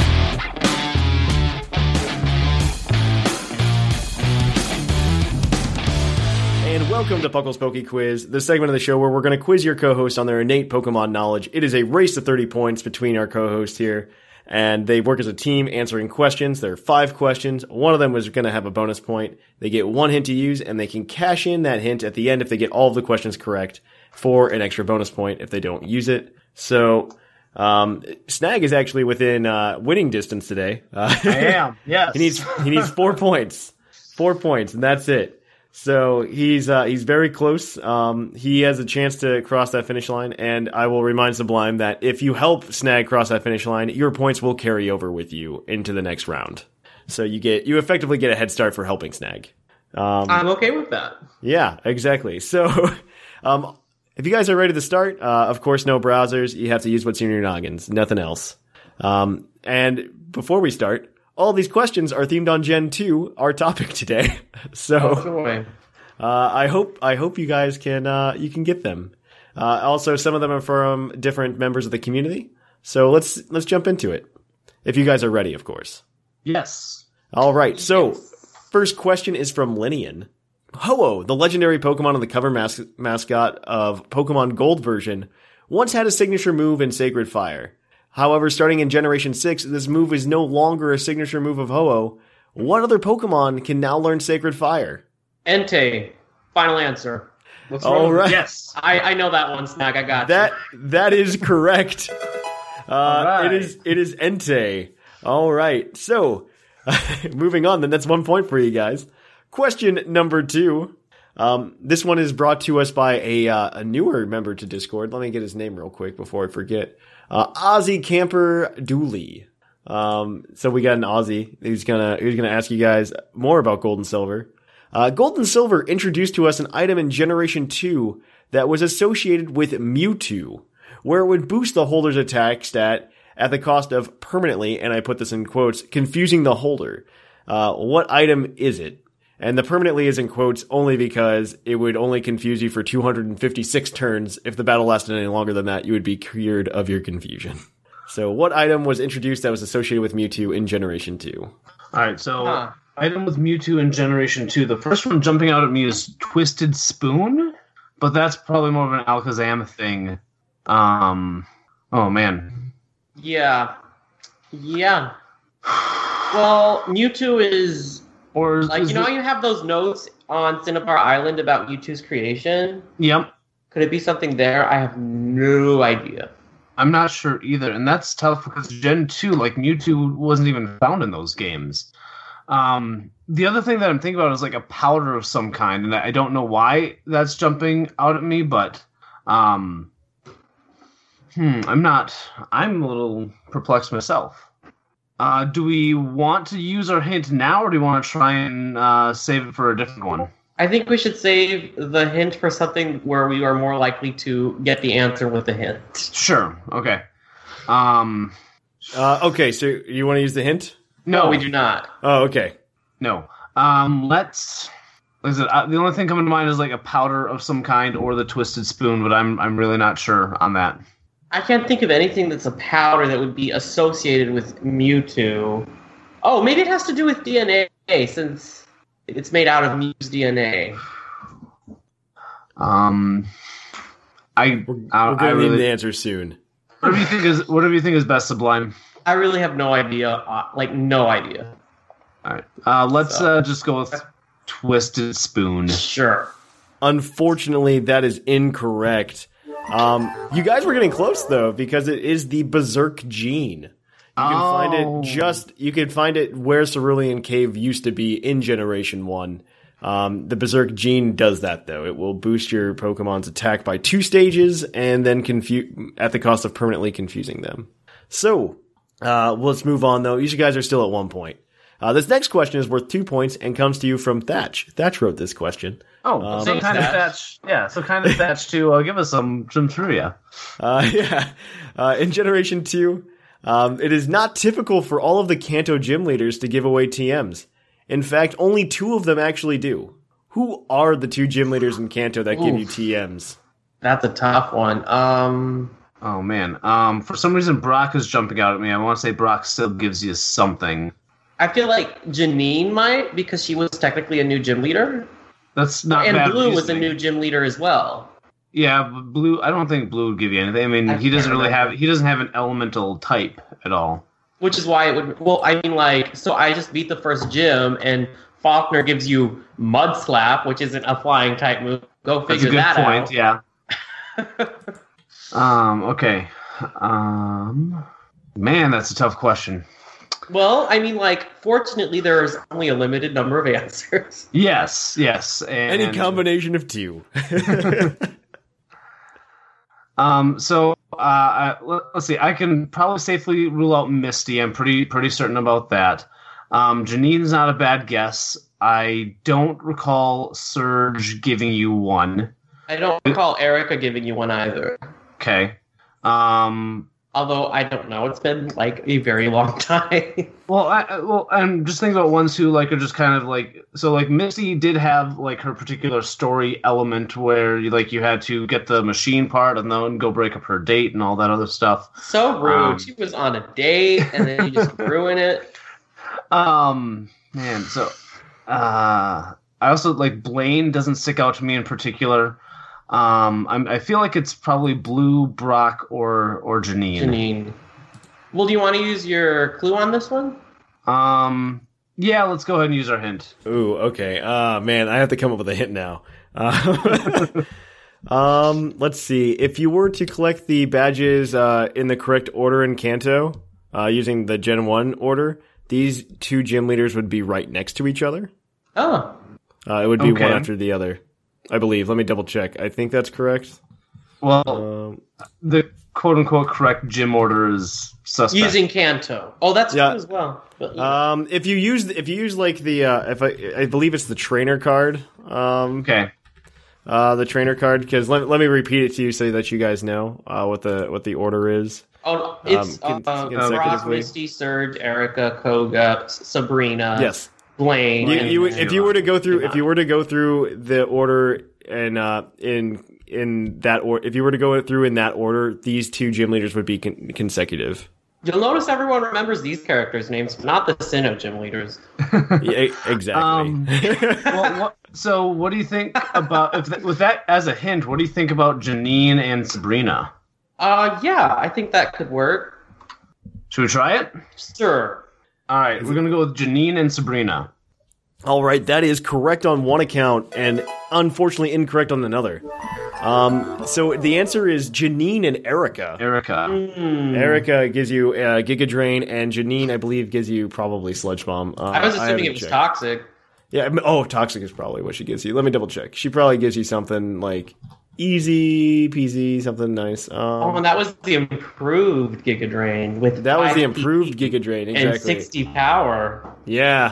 And welcome to Puckle's Poke Quiz, the segment of the show where we're going to quiz your co-hosts on their innate Pokemon knowledge. It is a race to thirty points between our co-hosts here, and they work as a team answering questions. There are five questions. One of them is going to have a bonus point. They get one hint to use, and they can cash in that hint at the end if they get all of the questions correct, for an extra bonus point if they don't use it. So, um, Snag is actually within, uh, winning distance today. Uh, I am, yes. he needs, he needs four points. Four points, and that's it. So, he's, uh, he's very close. Um, he has a chance to cross that finish line, and I will remind Sublime that if you help Snag cross that finish line, your points will carry over with you into the next round. So you get, you effectively get a head start for helping Snag. Um, I'm okay with that. Yeah, exactly. So, um, if you guys are ready to start, uh, of course, no browsers. You have to use what's in your noggins, nothing else. Um, and before we start, all these questions are themed on Gen two, our topic today. So, uh, I hope I hope you guys can uh, you can get them. Uh, also, some of them are from different members of the community. So let's let's jump into it. If you guys are ready, of course. Yes. All right. So, first question is from Linian. Ho-Oh, the legendary Pokemon on the cover mas- mascot of Pokemon Gold version, once had a signature move in Sacred Fire. However, starting in Generation six, this move is no longer a signature move of Ho-Oh. What other Pokemon can now learn Sacred Fire? Entei. Final answer. What's All right. Yes. I, I know that one, Snag. I got that. you. That is correct. Uh, right. It is It is Entei. All right. So, moving on, then that's one point for you guys. Question number two. Um, this one is brought to us by a uh, a newer member to Discord. Let me get his name real quick before I forget. Uh, Ozzy Camper Dooley. Um, so we got an Ozzy. He's gonna he's gonna ask you guys more about Gold and Silver. Uh, Gold and Silver introduced to us an item in Generation two that was associated with Mewtwo, where it would boost the holder's attack stat at the cost of permanently, and I put this in quotes, confusing the holder. Uh, what item is it? And the permanently is in quotes only because it would only confuse you for two hundred fifty-six turns. If the battle lasted any longer than that, you would be cured of your confusion. So what item was introduced that was associated with Mewtwo in Generation two? Alright, so huh. item with Mewtwo in Generation two. The first one jumping out at me is Twisted Spoon, but that's probably more of an Alakazam thing. Um, oh man. Yeah. Yeah. Well, Mewtwo is... Or like, is you know it... how you have those notes on Cinnabar Island about Mewtwo's creation? Yep. Could it be something there? I have no idea. I'm not sure either, and that's tough because Gen two, like, Mewtwo wasn't even found in those games. Um, the other thing that I'm thinking about is, like, a powder of some kind, and I don't know why that's jumping out at me, but, um, hmm, I'm not, I'm a little perplexed myself. Uh, do we want to use our hint now, or do we want to try and uh, save it for a different one? I think we should save the hint for something where we are more likely to get the answer with the hint. Sure. Okay. Um. Uh, okay, so you want to use the hint? No, no we do not. Oh, okay. No. Um. Let's. Is it uh, the only thing coming to mind is like a powder of some kind or the Twisted Spoon, but I'm I'm really not sure on that. I can't think of anything that's a powder that would be associated with Mewtwo. Oh, maybe it has to do with D N A, since it's made out of Mew's D N A. Um, I we're, I, we're gonna I really, need the answer soon. Whatever you think is whatever you think is best, Sublime. I really have no idea. Uh, like no idea. All right, uh, let's so. uh, just go with Twisted Spoon. Sure. Unfortunately, that is incorrect. Um, you guys were getting close though, because it is the Berserk gene. You can oh. find it just, you can find it where Cerulean Cave used to be in Generation one. Um, the Berserk gene does that, though. It will boost your Pokemon's attack by two stages and then confu- at the cost of permanently confusing them. So, uh, well, let's move on, though. You guys are still at one point. Uh, this next question is worth two points and comes to you from Thatch. Thatch wrote this question. Oh, um, so kind of Thatch. Yeah, so kind of Thatch to uh, give us some, some trivia. Uh, yeah. Uh, in Generation two, um, it is not typical for all of the Kanto gym leaders to give away T Ms. In fact, only two of them actually do. Who are the two gym leaders in Kanto that Oof. give you T Ms? That's a tough one. Um, oh, man. Um, for some reason, Brock is jumping out at me. I want to say Brock still gives you something. I feel like Janine might, because she was technically a new gym leader. That's not and bad Blue was a reasoning. new gym leader as well. Yeah, but Blue. I don't think Blue would give you anything. I mean, I he doesn't really remember. have. He doesn't have an elemental type at all. Which is why it would. Well, I mean, like, so I just beat the first gym, and Faulkner gives you Mud Slap, which isn't a flying type move. Go figure That's a good that point, out. Yeah. um. Okay. Um. Man, that's a tough question. Well, I mean, like, fortunately, there's only a limited number of answers. Yes. Yes. And Any combination of two. Um, so, uh, I, let, let's see. I can probably safely rule out Misty. I'm pretty pretty certain about that. Um, Janine's not a bad guess. I don't recall Surge giving you one. I don't recall Erica giving you one either. Okay. Um, Although, I don't know. It's been, like, a very long time. well, I, I- well, I'm just thinking about ones who, like, are just kind of, like... So, like, Misty did have, like, her particular story element where, you, like, you had to get the machine part and then go break up her date and all that other stuff. So rude. Um, She was on a date, and then you just ruin it. Um, man, so... Uh, I also, like, Blaine doesn't stick out to me in particular. Um, I'm, I feel like it's probably Blue, Brock, or or Janine. Janine. Well, do you want to use your clue on this one? Um, yeah, let's go ahead and use our hint. Ooh, okay. Uh, man, I have to come up with a hint now. Uh, um, let's see. If you were to collect the badges uh, in the correct order in Kanto, uh, using the Gen one order, these two gym leaders would be right next to each other. Oh. Uh, it would be Okay. one after the other, I believe. Let me double check. I think that's correct. Well, Um, the quote-unquote correct gym order is suspect. Using Kanto. Oh, that's Yeah. true as well. But, yeah. um, if you use if you use like the uh, if I I believe it's the trainer card. Um, Okay. Uh, the trainer card, because let, let me repeat it to you so that you guys know uh, what the what the order is. Oh, it's um, con- uh, Brock, consecutively. Misty, Surge, Erica, Koga, S- Sabrina, Yes. Blaine. You, and- you, if you were to go through, if you were to go through the order and uh, in in that or if you were to go through in that order, these two gym leaders would be con- consecutive. You'll notice everyone remembers these characters' names, but not the Sinnoh gym leaders. Yeah, exactly. Um, well, what, so what do you think about if th- with that as a hint? What do you think about Janine and Sabrina? Uh, yeah, I think that could work. Should we try it? Sure. All right, we're gonna go with Janine and Sabrina. All right, that is correct on one account and unfortunately incorrect on another. Um, so the answer is Janine and Erica. Erica. Mm. Erica gives you uh, Giga Drain, and Janine, I believe, gives you probably Sludge Bomb. Uh, I was assuming haven't it was checked. toxic. Yeah. I mean- oh, Toxic is probably what she gives you. Let me double check. She probably gives you something like easy peasy, something nice. Um, Oh, and that was the improved Giga Drain with that was the five improved Giga Drain. Exactly. and sixty power. Yeah.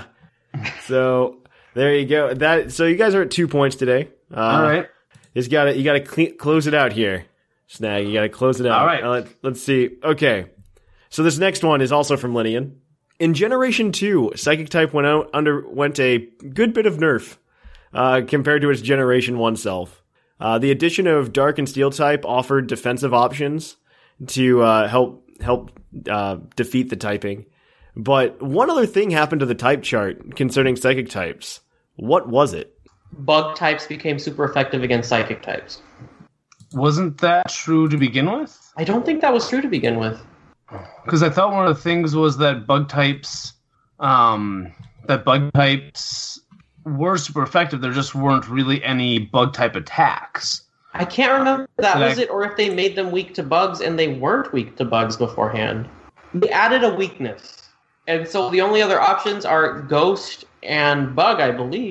So there you go. That so you guys are at two points today. Uh, All right. Just gotta you gotta cle- close it out here, Snag. You gotta close it out. All right. Uh, let, let's see. Okay. So this next one is also from Linian. In Generation Two, Psychic type went out underwent a good bit of nerf uh, compared to its Generation One self. Uh, the addition of Dark and Steel type offered defensive options to uh, help help uh, defeat the typing. But one other thing happened to the type chart concerning Psychic types. What was it? Bug types became super effective against psychic types. Wasn't that true to begin with? I don't think that was true to begin with. Because I thought one of the things was that bug types, um, that bug types were super effective. There just weren't really any bug type attacks. I can't remember if that Did was I- it, or if they made them weak to bugs and they weren't weak to bugs beforehand. They added a weakness. And so the only other options are Ghost and Bug, I believe.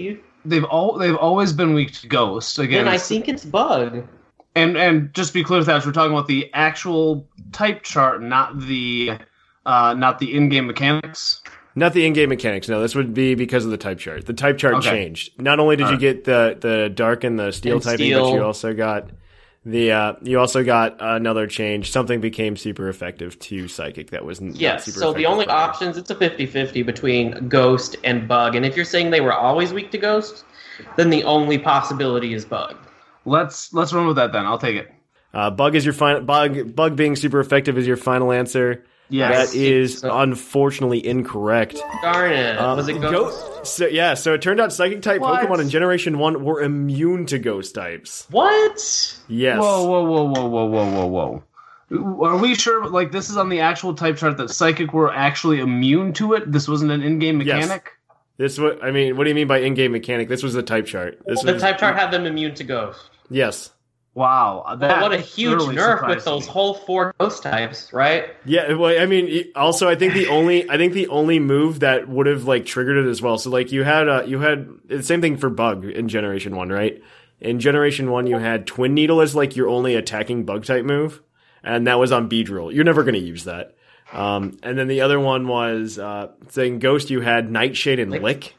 they've all they've always been weak to Ghost. Again, And I think it's Bug. And and just to be clear with that, we're talking about the actual type chart, not the uh, not the in-game mechanics. Not the in-game mechanics. No, this would be because of the type chart. The type chart Okay. changed. Not only did All you right. get the the dark and the steel And typing, steel. but you also got the uh, you also got another change. Something became super effective to psychic that was not Yes, super so the effective only prior. options, it's a fifty-fifty between Ghost and Bug. And if you're saying they were always weak to Ghost, then the only possibility is Bug. Let's let's run with that then. I'll take it. Uh, bug is your final bug. Bug being super effective is your final answer. Yes. That is unfortunately incorrect. Darn it. Uh, was it Ghost? Go- so yeah, so it turned out psychic type What? Pokemon in Generation One were immune to ghost types. What? Yes. Whoa, whoa, whoa, whoa, whoa, whoa, whoa, whoa. Are we sure? Like this is on the actual type chart that psychic were actually immune to it. This wasn't an in-game mechanic. This what I mean. What do you mean by in-game mechanic? This was the type chart. This The was, type chart had them immune to Ghost. Yes. Wow. But what a huge nerf with those whole four Ghost types, right? Yeah, well, I mean, e- also, I think the only, I think the only move that would have like triggered it as well. So, like, you had, uh, you had the same thing for Bug in Generation One, right? In Generation One, you had Twin Needle as like your only attacking Bug type move, and that was on Beedrill. You're never going to use that. Um, and then the other one was uh, saying Ghost. You had Nightshade and Lick,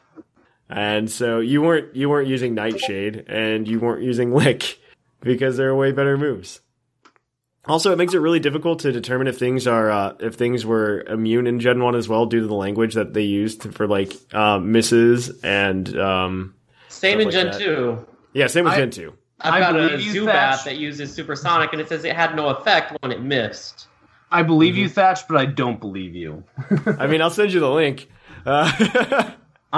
and so you weren't you weren't using Nightshade and you weren't using Lick. Because they're way better moves. Also, it makes it really difficult to determine if things are uh, if things were immune in Gen One as well, due to the language that they used for like uh, misses and um, Same in like Gen that. two. Yeah, same with I- Gen Two. I've I got a believe you, Zubat Thatch. that uses Supersonic, and it says it had no effect when it missed. I believe you, Thatch, but I don't believe you. I mean, I'll send you the link. Uh,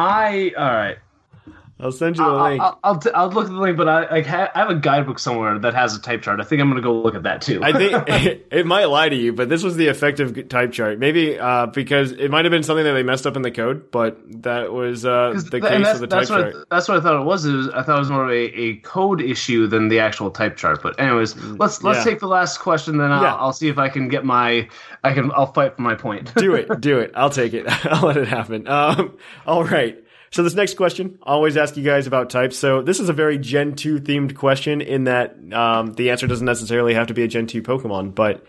I all right. I'll send you the I'll, link. I'll, I'll, t- I'll look at the link, but I, I, ha- I have a guidebook somewhere that has a type chart. I think I'm going to go look at that too. I think it, it might lie to you, but this was the effective type chart. Maybe uh, because it might have been something that they messed up in the code, but that was uh, the Th- case and that's, of the type that's what chart. I, that's what I thought it was. It was I thought it was more of a, a code issue than the actual type chart. But anyways, let's let's Yeah. take the last question. Then I'll, Yeah. I'll see if I can get my I can I'll fight for my point. do it, do it. I'll take it. I'll let it happen. Um, all right. So this next question, I always ask you guys about types. So this is a very Gen two themed question in that um, the answer doesn't necessarily have to be a Gen two Pokemon, but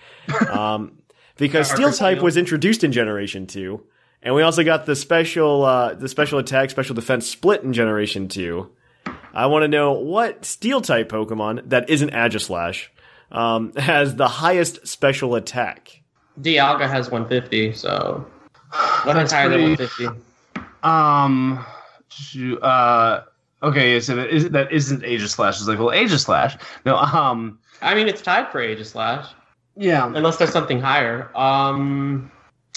um, because Steel type was introduced in Generation two, and we also got the special uh, the special attack, special defense split in Generation two. I want to know what Steel type Pokemon that isn't Aegislash um, has the highest special attack. Dialga has one fifty, so what is That's higher pretty- than one fifty? Um, shoot, uh, okay, so that, is, that isn't Aegislash. It's like, well, Aegislash. No, um, I mean, it's tied for Aegislash. Yeah. Unless there's something higher. Um,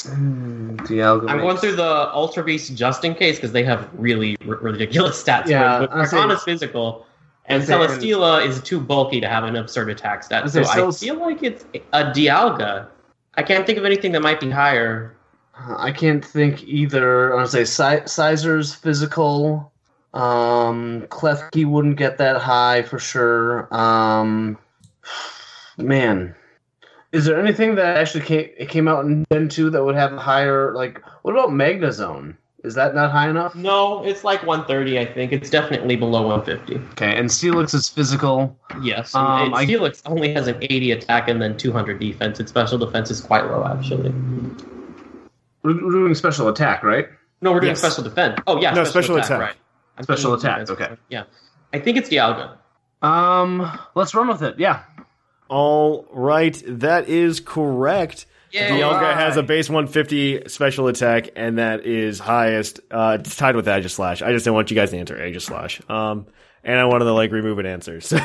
Dialga I'm going makes- through the Ultra Beast just in case because they have really r- ridiculous stats. Yeah, for it. But I'd say- Arcana's physical, and I'd say- Celesteela is too bulky to have an absurd attack stat. I'd So say I Cel- feel like it's a Dialga. I can't think of anything that might be higher. I can't think either. I want to say Si- Sizer's physical. Um, Klefki wouldn't get that high for sure. Um, man, is there anything that actually came, it came out in Gen two that would have a higher? Like, what about Magnezone? Is that not high enough? No, it's like one thirty, I think. It's definitely below one fifty. Okay, and Steelix is physical. Yes. Um, Um, I- Steelix only has an eighty attack and then two hundred defense. Its special defense is quite low, actually. We're we're doing special attack, right? No, we're doing Yes. special defense. Oh, yeah. No, special attack. Right. I'm Special thinking attack, defense. okay. Yeah. I think it's Dialga. Um, let's run with it. Yeah. All right, that is correct. Yay. Dialga Alright. has a base one fifty special attack, and that is highest. Uh, it's tied with Aegislash. I just didn't want you guys to answer Aegislash. Um, and I wanted to like remove an answer. So,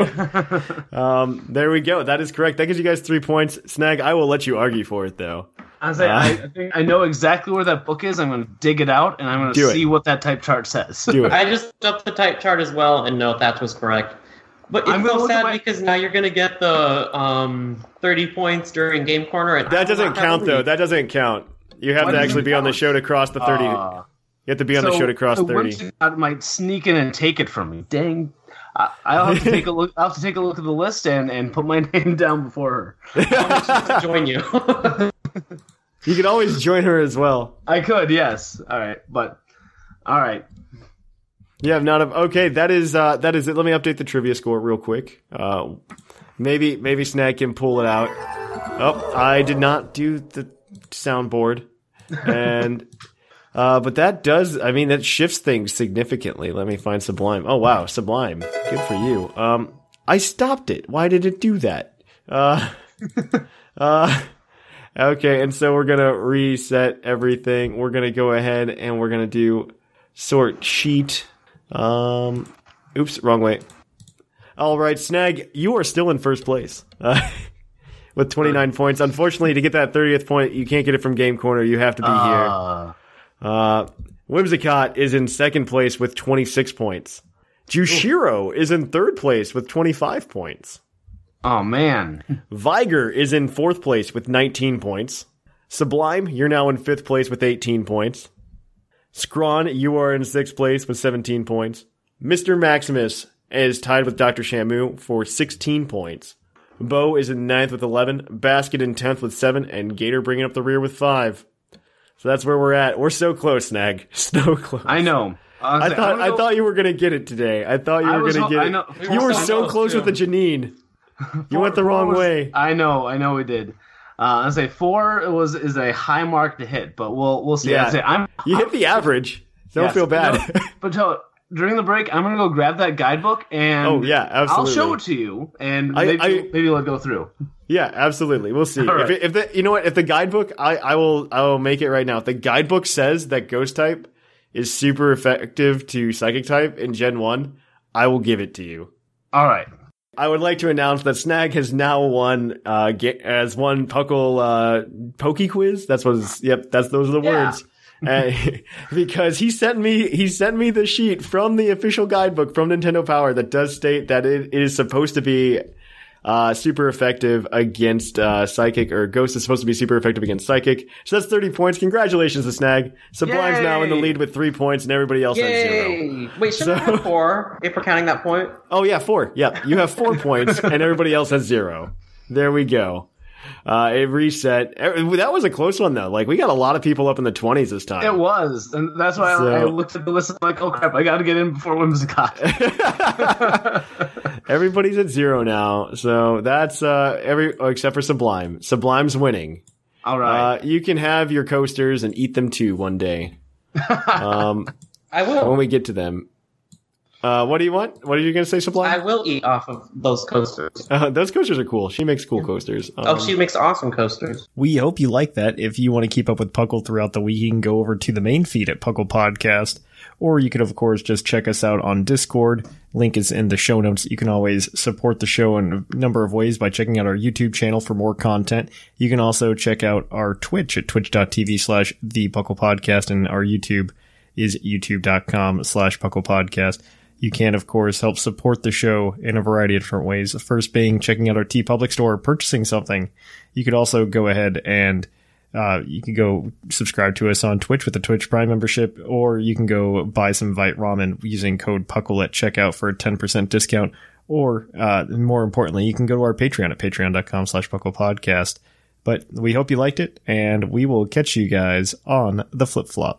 um, there we go. That is correct. That gives you guys three points. Snag, I will let you argue for it though. I, say, Uh, I, I think I know exactly where that book is. I'm going to dig it out, and I'm going Do to it. see what that type chart says. Do it. I just looked up the type chart as well, and no, that was correct. But it's I'm gonna so look at sad my- because now you're going to get the um, thirty points during Game Corner. And That doesn't count though. That doesn't count. You have Why to doesn't actually it be on the count? show to cross the thirty. Uh, you have to be on the so show to cross I thirty. went to- I might sneak in and take it from me. Dang. I, I'll have to take a look. I'll have to take a look at the list and, and put my name down before her. to join you. You can always join her as well. I could, yes. All right, but all right. You have not. Okay, that is uh, that is it. Let me update the trivia score real quick. Uh, maybe maybe Snag can pull it out. Oh, I did not do the soundboard, and uh, but that does. I mean, that shifts things significantly. Let me find Sublime. Oh wow, Sublime. Good for you. Um, I stopped it. Why did it do that? Uh, uh, okay, and so we're gonna reset everything. We're gonna go ahead and we're gonna do sort sheet. Um, oops, wrong way. All right, Snag, you are still in first place uh, with twenty-nine points. Unfortunately, to get that thirtieth point, you can't get it from Game Corner. You have to be uh. here. Uh, Whimsicott is in second place with twenty-six points. Jushiro is in third place with twenty-five points. Oh, man. Viger is in fourth place with nineteen points. Sublime, you're now in fifth place with eighteen points. Scrawn, you are in sixth place with seventeen points. Mister Maximus is tied with Doctor Shamu for sixteen points. Bo is in ninth with eleven. Basket in tenth with seven. And Gator bringing up the rear with five. So that's where we're at. We're so close, Snag. So close. I know. Uh, I thought I, go... I thought you were going to get it today. I thought you I were going to ho- get I it. know. You were so close with the Janine. You went the wrong was, way. I know. I know we did. Uh, I say four was is a high mark to hit, but we'll we'll see. Yeah. Say, I'm, you hit I'm, the average. Don't yes, feel bad. No, but so, during the break, I'm gonna go grab that guidebook and oh yeah, absolutely. I'll show it to you, and I, maybe I, maybe we'll go through. Yeah, absolutely. We'll see. Right. If, it, if the you know what, if the guidebook, I, I will I will make it right now. If the guidebook says that Ghost type is super effective to Psychic type in Gen one, I will give it to you. All right. I would like to announce that Snag has now won, uh, get, as one Puckle, uh, Poke Quiz. That's what it's, yep, that's, those are the Yeah. words. Uh, because he sent me, he sent me the sheet from the official guidebook from Nintendo Power that does state that it is supposed to be, uh, super effective against, uh, Psychic, or Ghost is supposed to be super effective against Psychic. So that's thirty points. Congratulations to Snag. Sublime's Yay. now in the lead with three points and everybody else has zero. Yay! Wait, should So- I have four if we're counting that point? Oh yeah, four. Yep. You have four points and everybody else has zero. There we go. Uh, it reset. That was a close one though. Like we got a lot of people up in the twenties this time. It was, and that's why So- I, I looked at the list and like, oh crap, I got to get in before Whimsicott. Everybody's at zero now. So that's, uh, every, oh, except for Sublime. Sublime's winning. All right. Uh, you can have your coasters and eat them too one day. Um, I will. when we get to them. Uh, what do you want? What are you going to say, Sublime? I will eat off of those coasters. Uh, those coasters are cool. She makes cool coasters. Um, oh, she makes awesome coasters. We hope you like that. If you want to keep up with Puckle throughout the week, you can go over to the main feed at Puckle Podcast, or you can, of course, just check us out on Discord. Link is in the show notes. You can always support the show in a number of ways by checking out our YouTube channel for more content. You can also check out our Twitch at twitch.tv slash the Puckle Podcast, and our YouTube is youtube.com slash Puckle Podcast. You can, of course, help support the show in a variety of different ways. The first being checking out our TeePublic store, purchasing something. You could also go ahead and uh, you can go subscribe to us on Twitch with the Twitch Prime membership, or you can go buy some Vite Ramen using code Puckle at checkout for a ten percent discount. Or, uh, more importantly, you can go to our Patreon at patreon.com slash Puckle Podcast. But we hope you liked it, and we will catch you guys on the Flip Flop.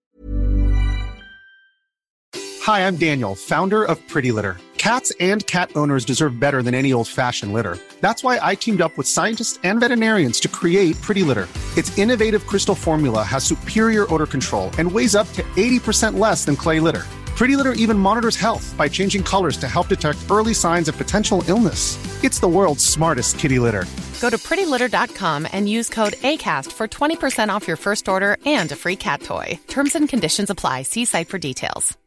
Hi, I'm Daniel, founder of Pretty Litter. Cats and cat owners deserve better than any old-fashioned litter. That's why I teamed up with scientists and veterinarians to create Pretty Litter. Its innovative crystal formula has superior odor control and weighs up to eighty percent less than clay litter. Pretty Litter even monitors health by changing colors to help detect early signs of potential illness. It's the world's smartest kitty litter. Go to pretty litter dot com and use code ACAST for twenty percent off your first order and a free cat toy. Terms and conditions apply. See site for details.